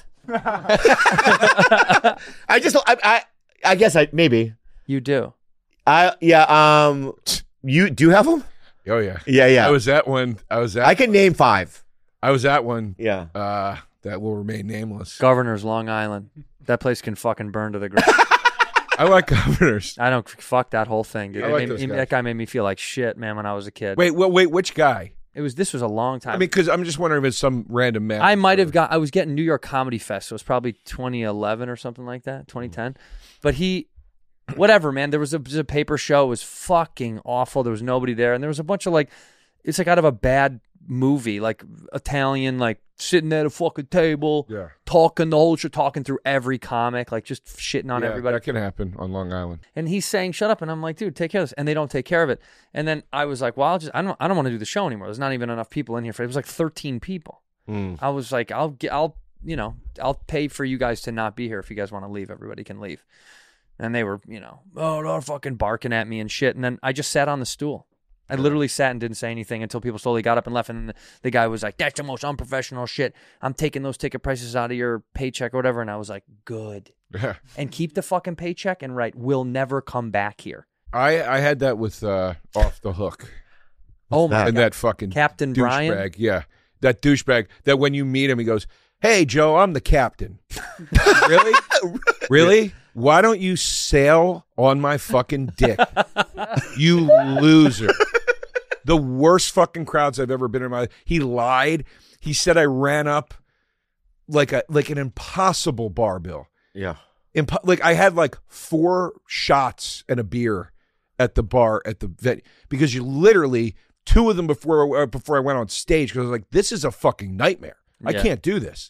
I just, I, I, I guess I maybe You do. I yeah. Um, you do you have them? Oh yeah. Yeah, yeah. I was at one. I was at. I can name five. I was at one. Yeah. Uh, that will remain nameless. Governors, Long Island. That place can fucking burn to the ground. I like Governors. I don't fuck that whole thing, dude. I It like made- those it- guys. that guy made me feel like shit, man, when I was a kid. Wait, wait, wait. Which guy? It was. This was a long time. I mean, because I'm just wondering if it's some random man. I might have got. I was getting New York Comedy Fest, so it was probably twenty eleven or something like that, twenty ten. But he, whatever, man. There was a, a paper show. It was fucking awful. There was nobody there, and there was a bunch of like, it's like out of a bad movie, like Italian, like sitting at a fucking table, Yeah. talking the whole show, talking through every comic, like just shitting on Yeah, everybody. That can happen on Long Island. And he's saying, "Shut up!" And I'm like, "Dude, take care of this." And they don't take care of it. And then I was like, "Well, I'll just I don't I don't want to do the show anymore. There's not even enough people in here for it." It was like thirteen people. Mm. I was like, "I'll get, I'll you know I'll pay for you guys to not be here. If you guys want to leave, everybody can leave." And they were, you know, oh, they're fucking barking at me and shit. And then I just sat on the stool. I literally sat and didn't say anything until people slowly got up and left. And the, the guy was like, "That's the most unprofessional shit. I'm taking those ticket prices out of your paycheck or whatever." And I was like, "Good." And keep the fucking paycheck and write, "We'll never come back here." I I had that with uh, Off the Hook. Oh my and God. that fucking Captain Brian? douchebag. Yeah, that douchebag. That when you meet him, he goes, "Hey Joe, I'm the captain." Really? Really? Why don't you sail on my fucking dick? You loser. The worst fucking crowds I've ever been in my life. He lied. He said I ran up like a like an impossible bar bill. Yeah. Impo- like I had like four shots and a beer at the bar at the vet because you literally two of them before uh, before I went on stage because I was like, this is a fucking nightmare. I Yeah. can't do this.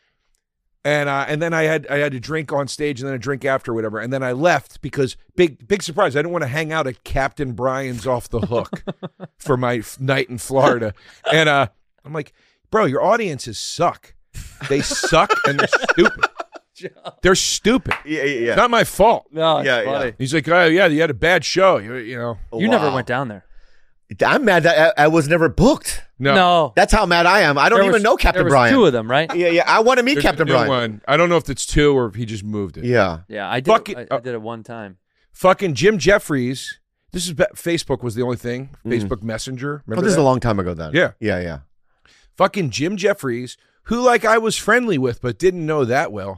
And uh, and then I had I had to drink on stage and then a drink after or whatever. And then I left because big big surprise. I didn't want to hang out at Captain Brian's Off the Hook for my f- night in Florida. And uh, I'm like, bro, your audiences suck. They suck and they're stupid. They're stupid. Yeah, yeah, yeah. It's not my fault. No, it's Yeah, funny. yeah. He's like, oh yeah, you had a bad show. You, you know. You never Wow. went down there. I'm mad that I, I was never booked. No. No. That's how mad I am. I don't There even was- know Captain there was Brian. two of them, right? Yeah, yeah. I want to meet There's Captain a new Brian. one. I don't know if it's two or if he just moved it. Yeah. Yeah, I did. Fuck it, it. I, I did it one time. Fucking Jim Jeffries. This is ba- Facebook was the only thing. Mm. Facebook Messenger. Oh, Remember this is that? a long time ago then. Yeah. Yeah, yeah. Fucking Jim Jeffries, who like I was friendly with but didn't know that well.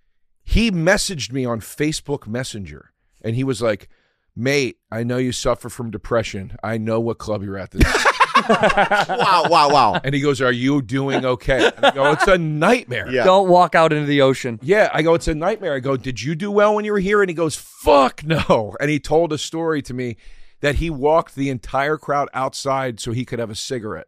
He messaged me on Facebook Messenger and he was like, "Mate, I know you suffer from depression. I know what club you're at this." Wow, wow, wow. And he goes, "Are you doing okay?" And I go, "It's a nightmare." Yeah. Don't walk out into the ocean. Yeah, I go, "It's a nightmare." I go, "Did you do well when you were here?" And he goes, "Fuck no." And he told a story to me that he walked the entire crowd outside so he could have a cigarette.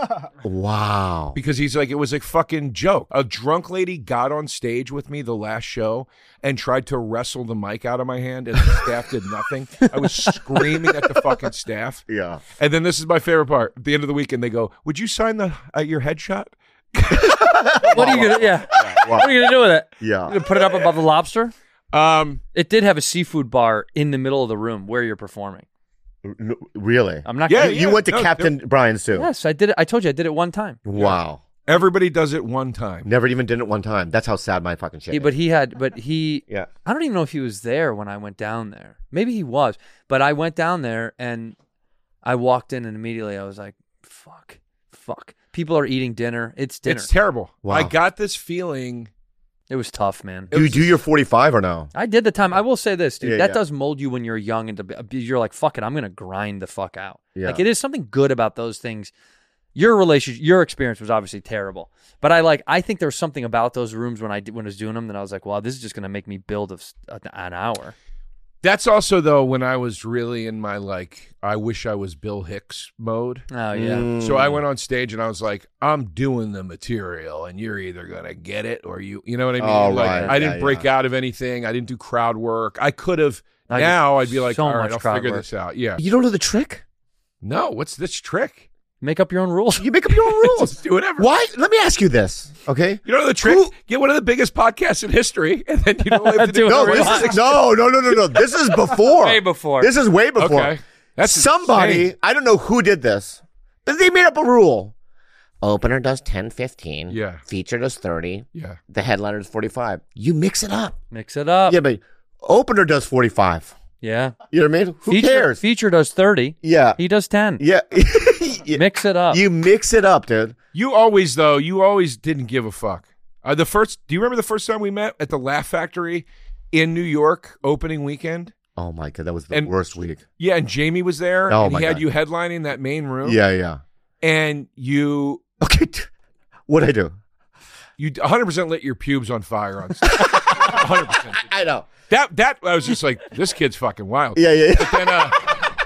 Wow. Because he's like, it was a fucking joke. A drunk lady got on stage with me the last show and tried to wrestle the mic out of my hand and the staff did nothing. I was screaming at the fucking staff. Yeah. And then this is my favorite part. At the end of the weekend, they go, "Would you sign the uh, your headshot?" What are you gonna? Yeah. What are you gonna do with it? Yeah. You gonna put it up above the lobster? Um, it did have a seafood bar in the middle of the room where you're performing. N- really? I'm not. Yeah, gonna, You, you went to no, Captain Brian's too. Yes, I did it. I told you I did it one time. Wow. Everybody does it one time. Never even did it one time. That's how sad my fucking shit He, is. but he had, but he, Yeah. I don't even know if he was there when I went down there. Maybe he was, but I went down there and I walked in and immediately I was like, fuck, fuck. People are eating dinner. It's dinner. It's terrible. Wow. I got this feeling. It was tough, man. Do you do your forty-five or no? I did the time. I will say this, dude. Yeah, that yeah. does mold you when you're young and to, you're like, fuck it, I'm going to grind the fuck out. Yeah. Like, it is something good about those things. Your relationship, your experience was obviously terrible. But I like, I think there was something about those rooms when I, did, when I was doing them that I was like, wow, this is just going to make me build a, an hour. That's also, though, when I was really in my, like, I wish I was Bill Hicks mode. Oh, yeah. Mm. So I went on stage and I was like, I'm doing the material and you're either going to get it or you, you know what I mean? Oh, like, right. I didn't Yeah, break yeah. out of anything. I didn't do crowd work. I could have, I now did I'd be like, so all right, much I'll crowd figure work. this out. Yeah. You don't know the trick? No, what's this trick? Make up your own rules. You make up your own rules. Just do whatever. Why? Let me ask you this, okay? You know the trick? Get one of the biggest podcasts in history, and then you don't have to do Do No, it. this is, no, no, no, no, no. This is before. Way before. This is way before. Okay. That's Somebody, insane. I don't know who did this, but they made up a rule. Opener does ten fifteen. Yeah. Feature does thirty. Yeah. The headliner does forty-five. You mix it up. Mix it up. Yeah, but opener does forty-five. Yeah. You know what I mean? Who feature, cares? Feature does thirty. Yeah. He does ten. Yeah. Mix it up. You mix it up, dude. You always, though, you always didn't give a fuck. Uh, the first, do you remember the first time we met at the Laugh Factory in New York, opening weekend? Oh my god, that was the And- worst week. Yeah, and Jamie was there, Oh, and my he had God. you headlining that main room. Yeah, yeah. And you, Okay, what'd I do? you one hundred percent lit your pubes on fire on stage. one hundred percent. I know. That, that, I was just like, this kid's fucking wild. Yeah, yeah, yeah. But then, uh,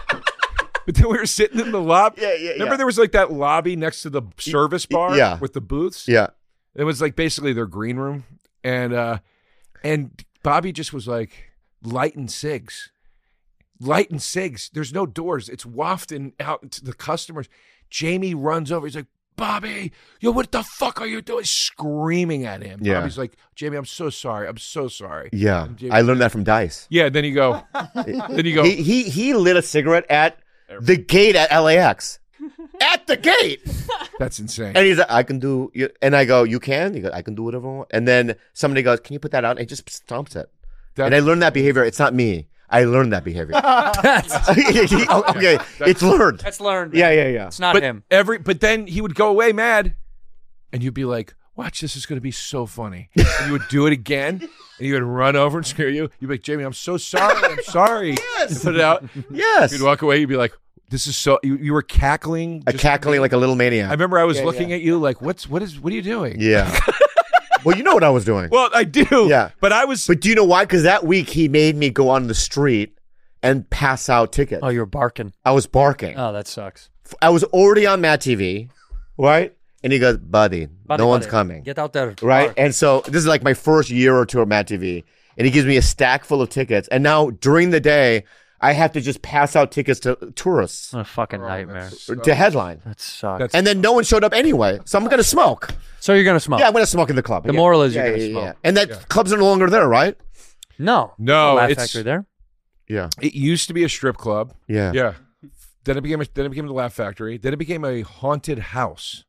but then we were sitting in the lobby. Yeah, yeah, Remember yeah. there was like that lobby next to the service bar yeah. with the booths? Yeah. It was like basically their green room. And uh and Bobby just was like lighting cigs. Lighting cigs. There's no doors. It's wafting out to the customers. Jamie runs over. He's like, Bobby, yo, what the fuck are you doing? Screaming at him. Yeah. Bobby's like, Jamie, I'm so sorry. I'm so sorry. Yeah. And Jamie- I learned that from Dice. Yeah, then you go. then you go. He, he he lit a cigarette at the gate at L A X. At the gate. That's insane. And he's like, I can do, and I go, you can? He goes, I can do whatever I want. And then somebody goes, can you put that out? And he just stomps it. That- and I learned that behavior. It's not me. I learned that behavior. That's, okay, it's learned. that's learned. Yeah, yeah, yeah. It's not but him. Every but then he would go away mad, and you'd be like, "Watch, this is going to be so funny." And you would do it again, and he would run over and scare you. You'd be like, "Jamie, I'm so sorry. I'm sorry." Yes. Put it out. Yes. You'd walk away. You'd be like, "This is so." You, you were cackling. A just- cackling like a little maniac. I remember I was Yeah, looking yeah. at you like, "What's what is what are you doing?" Yeah. Well, you know what I was doing. Well, I do. Yeah. But I was. But do you know why? Because that week he made me go on the street and pass out tickets. Oh, you were barking. I was barking. Oh, that sucks. I was already on Mad T V, right? And he goes, buddy, Buddy, no one's buddy, coming. Get out there. Right? Bark. And so this is like my first year or two of Mad T V. And he gives me a stack full of tickets. And now during the day, I have to just pass out tickets to tourists What a fucking nightmare. to headline. That sucks. That's- And then no one showed up anyway. So I'm going to smoke. so you're gonna smoke? Yeah, I'm going to smoke in the club. The Yeah. moral is yeah, you're gonna yeah, smoke. yeah. And that club's are no longer there, right? No. No, Laugh it's- Factory there. Yeah. It used to be a strip club. Yeah. Yeah. Then it became a, then it became the Laugh Factory. Then it became a haunted house.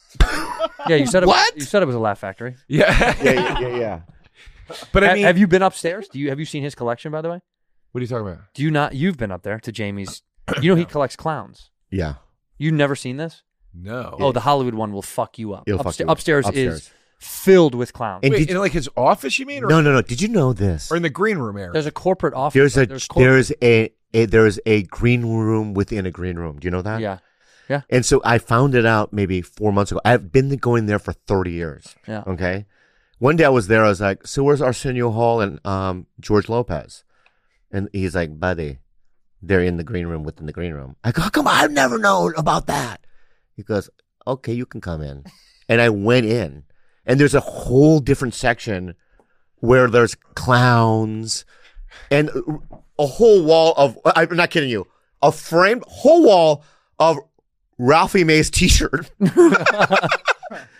Yeah, you said it. What? Was, you said it was a Laugh Factory. Yeah. Yeah, yeah, yeah, yeah. But I Ha- mean, have you been upstairs? Do you have you seen his collection? By the way, what are you talking about? do you not? You've been up there to Jamie's. You know he collects clowns. Yeah. You never seen this? No. Oh, the Hollywood one will fuck you up. It'll fuck Upsta- you up. upstairs, Upstairs. is filled with clowns. And Wait, did in you- like his office, you mean? Or, No, no, no. Did you know this? or in the green room area? There's a corporate office. There's a There's corporate- there's a, a there's a green room within a green room. Do you know that? yeah, yeah, And so I found it out maybe four months ago. I've been going there for thirty years. yeah. Okay. One day I was there. I was like, so where's Arsenio Hall and um, George Lopez? And he's like, buddy, they're in the green room within the green room. I go, how come I've never known about that? He goes, okay, you can come in. And I went in. And there's a whole different section where there's clowns and a whole wall of, I'm not kidding you, a framed whole wall of Ralphie May's t-shirt.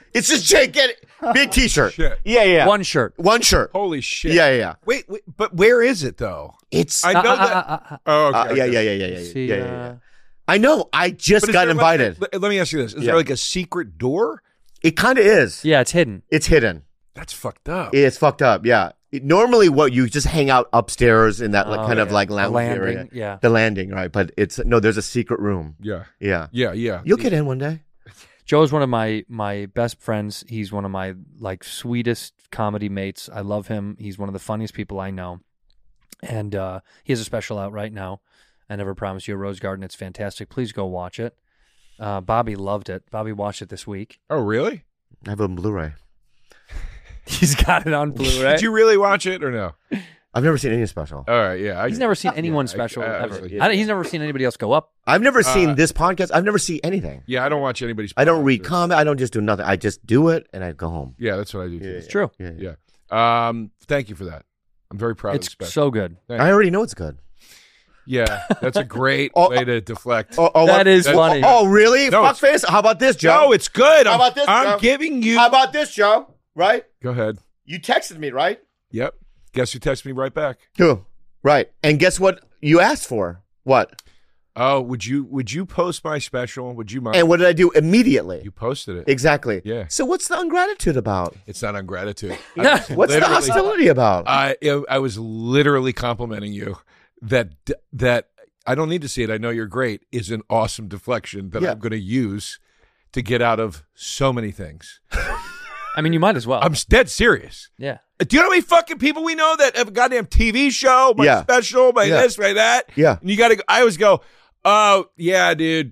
It's just Jake. Get it. Big T-shirt. Shit. Yeah, yeah. One shirt. One shirt. Holy shit. Yeah, yeah, yeah. Wait, wait, but where is it though? It's. I know Uh, uh, that. uh, uh, uh, oh, okay, Uh, okay. yeah, yeah, yeah, yeah, yeah, yeah, See, yeah, yeah, uh, yeah. I know. I just But is got there, invited. Like, let, let me ask you this: Is Yeah. there like a secret door? It kind of is. Yeah, it's hidden. It's hidden. That's fucked up. It's fucked up. Yeah. It- normally, what you just hang out upstairs in that like, Oh, kind of yeah. like The lounge landing, area. yeah. The landing, right? But it's no. There's a secret room. Yeah. Yeah. Yeah, yeah. You'll get in one day. Joe's one of my my best friends. He's one of my like sweetest comedy mates. I love him. He's one of the funniest people I know. And uh, he has a special out right now. I Never Promised You a Rose Garden. It's fantastic. Please go watch it. Uh, Bobby loved it. Bobby watched it this week. Oh, really? I have it on Blu-ray. He's got it on Blu-ray. Did you really watch it or no? I've never seen any special. All right, yeah. I, He's never seen anyone yeah, I- special I- I- ever. yeah. I don't- he's never seen anybody else go up. I've never seen Uh, this podcast. I've never seen anything. Yeah, I don't watch anybody's. I don't read podcasts. comment. I don't just do nothing. I just do it and I go home. Yeah, that's what I do too. Yeah, It's true. Yeah, yeah. Yeah. Um, thank you for that. I'm very proud It's of the special. so good. Thank I you. already know it's good. Yeah, that's a great Oh, way to deflect. Oh, oh, That what- is oh, funny. Oh, really? No, Fuckface? How about this, Joe? No, it's good. How I'm, about this, I'm Joe? giving you. How about this, Joe? Right? Go ahead. You texted me, right? Yep. Guess who texted me right back? Who? Right. And guess what you asked for? What? Oh, would you would you post my special? Would you mind? And what did I do immediately? You posted it. Exactly. Yeah. So what's the ungratitude about? It's not ungratitude. What's the Literally- hostility about? I I was literally complimenting you that that I don't need to see it. I know you're great. Is an awesome deflection that Yeah. I'm going to use to get out of so many things. I mean, you might as well. I'm dead serious. yeah. Do you know how many fucking people we know that have a goddamn T V show, my Yeah. special, my Yeah. this, my that? Yeah. And you got to. I always go, oh yeah, dude,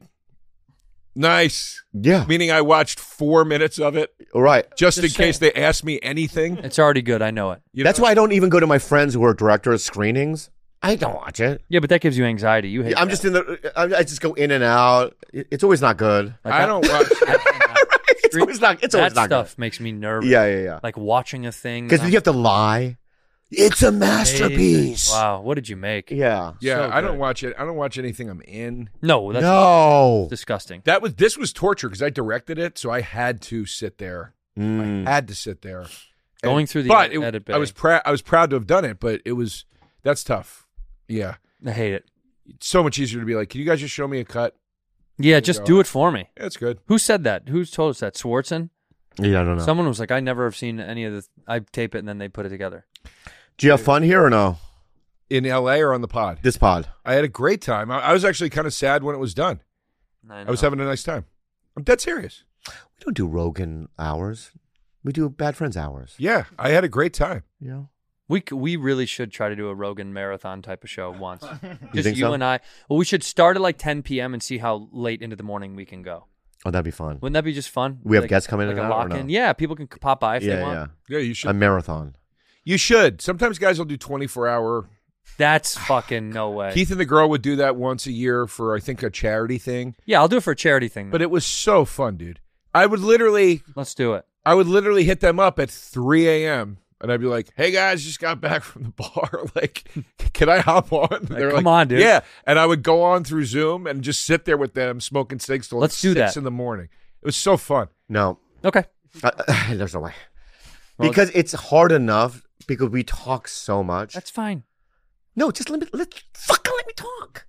nice. Yeah. Meaning I watched four minutes of it All right. just, in Just case saying. they ask me anything. It's already good. I know it. You That's know? why I don't even go to my friends who are directors screenings. I don't watch it. Yeah, but that gives you anxiety. You hate I'm that. just in the. I I just go in and out. It- It's always not good. Like I that- don't watch. It's always not. It's always that not stuff good. makes me nervous. Yeah, yeah, yeah. Like watching a thing. Because you have to lie. It's a masterpiece. Wow, what did you make? Yeah. Yeah, So I don't good. watch it. I don't watch anything I'm in. No, that's No. disgusting. That was this was torture because I directed it, so I had to sit there. Mm. I had to sit there. Going And- through the but ed- it- edit bay. I was proud. I was proud to have done it, but it was that's tough. Yeah, I hate it. it's so much easier to be like, can you guys just show me a cut? Yeah, you just go. do it for me. Yeah, it's good. Who said that? Who's told us that? Swartzen? Yeah, I don't know. Someone was like, I never have seen any of this. I tape it and then they put it together. Do you have fun here or no? In L A or on the pod? This pod. I had a great time. I, I was actually kind of sad when it was done. I, I was having a nice time. I'm dead serious. We don't do Rogan hours. We do Bad Friends hours. Yeah, I had a great time. You know? We c- we really should try to do a Rogan marathon type of show once. Just think you so? and I. Well, we should start at like ten p.m. and see how late into the morning we can go. Oh, that'd be fun. Wouldn't that be just fun? We have Like- guests coming like in a and out or lock no? in. Yeah, people can c- pop by if yeah, they want. yeah. Yeah, you should. A marathon. You should. Sometimes guys will do twenty-four hour. That's fucking no way. Keith and the girl would do that once a year for, I think, a charity thing. Yeah, I'll do it for a charity thing. But it was so fun, dude. I would literally, Let's do it. I would literally hit them up at three a.m. and I'd be like, "Hey guys, just got back from the bar. Like, can I hop on?" And they're come like, on, dude. Yeah, and I would go on through Zoom and just sit there with them smoking cigs till Let's do six that. in the morning. It was so fun. No. Okay. Uh, there's no way. Well, because it's hard enough because we talk so much. That's fine. No, just let me let fucking let me talk.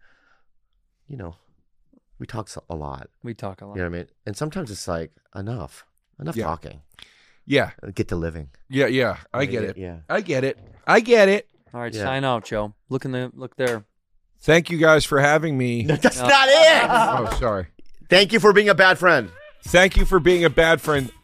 You know, we talk so- a lot. We talk a lot. You know what I mean? And sometimes it's like enough, enough Yeah. talking. Yeah, Get to living. yeah, yeah. I Yeah, get yeah, it. yeah. I get it. I get it. All right, Yeah. sign out, Joe. Look in the look there. Thank you guys for having me. That's No. not it. Oh, sorry. Thank you for being a bad friend. Thank you for being a bad friend.